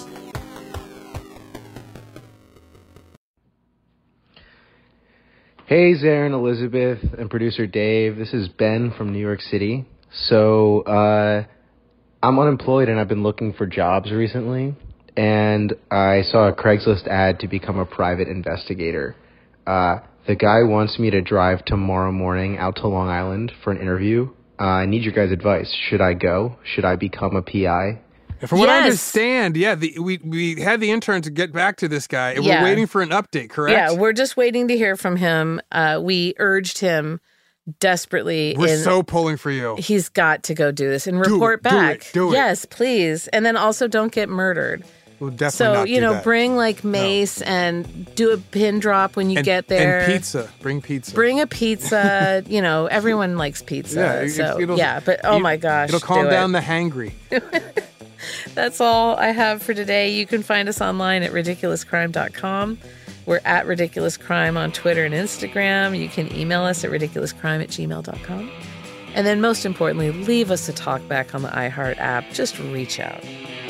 [SPEAKER 19] Hey, Zarin, Elizabeth, and producer Dave. This is Ben from New York City. So, uh, I'm unemployed and I've been looking for jobs recently. And I saw a Craigslist ad to become a private investigator. Uh, the guy wants me to drive tomorrow morning out to Long Island for an interview. Uh, I need your guys' advice. Should I go? Should I become a P I?
[SPEAKER 8] And from what I
[SPEAKER 7] Yes.
[SPEAKER 8] understand, yeah, the, we we had the interns get back to this guy, and
[SPEAKER 7] Yeah.
[SPEAKER 8] we're waiting for an update, correct?
[SPEAKER 7] Yeah, we're just waiting to hear from him. Uh, we urged him desperately.
[SPEAKER 8] We're
[SPEAKER 7] in,
[SPEAKER 8] so pulling for you.
[SPEAKER 7] He's got to go do this and
[SPEAKER 8] Do
[SPEAKER 7] report
[SPEAKER 8] it, do
[SPEAKER 7] back.
[SPEAKER 8] it, do it.
[SPEAKER 7] Yes, please. And then also don't get murdered.
[SPEAKER 8] We'll definitely
[SPEAKER 7] So,
[SPEAKER 8] not
[SPEAKER 7] you
[SPEAKER 8] do
[SPEAKER 7] know,
[SPEAKER 8] that.
[SPEAKER 7] bring like mace and do a pin drop when you
[SPEAKER 8] and,
[SPEAKER 7] get there.
[SPEAKER 8] And pizza. Bring pizza.
[SPEAKER 7] Bring a pizza. You know, everyone likes pizza.
[SPEAKER 8] Yeah, it-
[SPEAKER 7] so,
[SPEAKER 8] it'll-
[SPEAKER 7] yeah, but oh
[SPEAKER 8] you-
[SPEAKER 7] my gosh.
[SPEAKER 8] It'll calm
[SPEAKER 7] do
[SPEAKER 8] down
[SPEAKER 7] it.
[SPEAKER 8] the hangry.
[SPEAKER 7] That's all I have for today. You can find us online at ridiculous crime dot com. We're at Ridiculous Crime on Twitter and Instagram. You can email us at ridiculous crime at gmail dot com. And then most importantly, leave us a talk back on the iHeart app. Just reach out.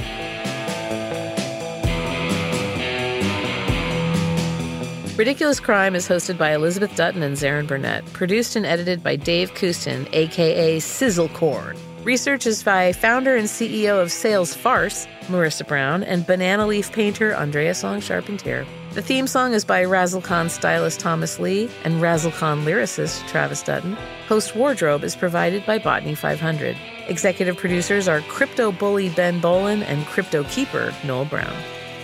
[SPEAKER 7] Ridiculous Crime is hosted by Elizabeth Dutton and Zarin Burnett. Produced and edited by Dave Kustin, a k a. Sizzlecorn. Research is by founder and C E O of Sales Farce, Marissa Brown, and banana leaf painter Andrea Song-Charpentier. The theme song is by Razzlecon stylist Thomas Lee and Razzlecon lyricist Travis Dutton. Host wardrobe is provided by Botany five hundred. Executive producers are Crypto Bully Ben Bolin and Crypto Keeper Noel Brown.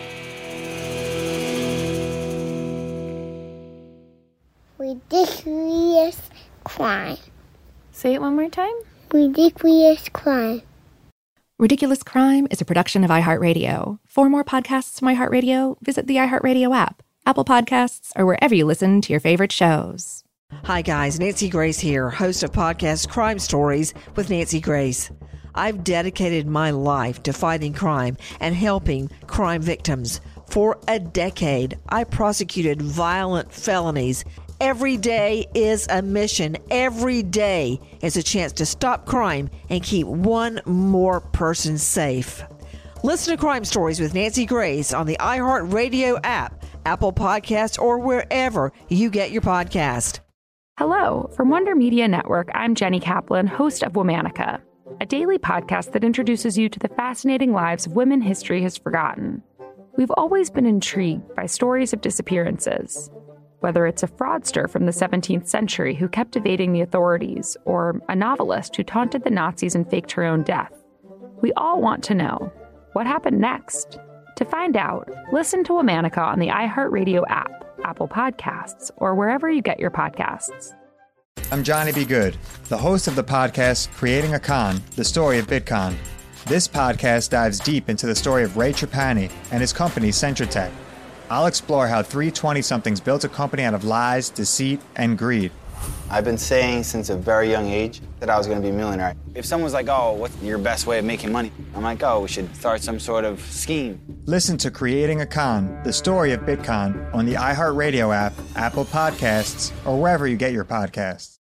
[SPEAKER 20] Ridiculous crime.
[SPEAKER 6] Say it one more time.
[SPEAKER 20] Ridiculous crime.
[SPEAKER 6] Ridiculous Crime is a production of iHeartRadio. For more podcasts from iHeartRadio, visit the iHeartRadio app, Apple Podcasts, or wherever you listen to your favorite shows.
[SPEAKER 3] Hi, guys. Nancy Grace here, host of podcast Crime Stories with Nancy Grace. I've dedicated my life to fighting crime and helping crime victims. For a decade, I prosecuted violent felonies. Every day is a mission. Every day is a chance to stop crime and keep one more person safe. Listen to Crime Stories with Nancy Grace on the iHeartRadio app, Apple Podcasts, or wherever you get your podcast.
[SPEAKER 21] Hello. From Wonder Media Network, I'm Jenny Kaplan, host of Womanica, a daily podcast that introduces you to the fascinating lives of women history has forgotten. We've always been intrigued by stories of disappearances, whether it's a fraudster from the seventeenth century who kept evading the authorities, or a novelist who taunted the Nazis and faked her own death. We all want to know, what happened next? To find out, listen to Womanica on the iHeartRadio app, Apple Podcasts, or wherever you get your podcasts.
[SPEAKER 4] I'm Johnny B. Good, the host of the podcast Creating a Con, the story of Bitcoin. This podcast dives deep into the story of Ray Trapani and his company Centratech. I'll explore how three twenty-somethings built a company out of lies, deceit, and greed.
[SPEAKER 5] I've been saying since a very young age that I was going to be a millionaire. If someone's like, oh, what's your best way of making money? I'm like, oh, we should start some sort of scheme.
[SPEAKER 4] Listen to Creating a Con, the story of Bitcoin, on the iHeartRadio app, Apple Podcasts, or wherever you get your podcasts.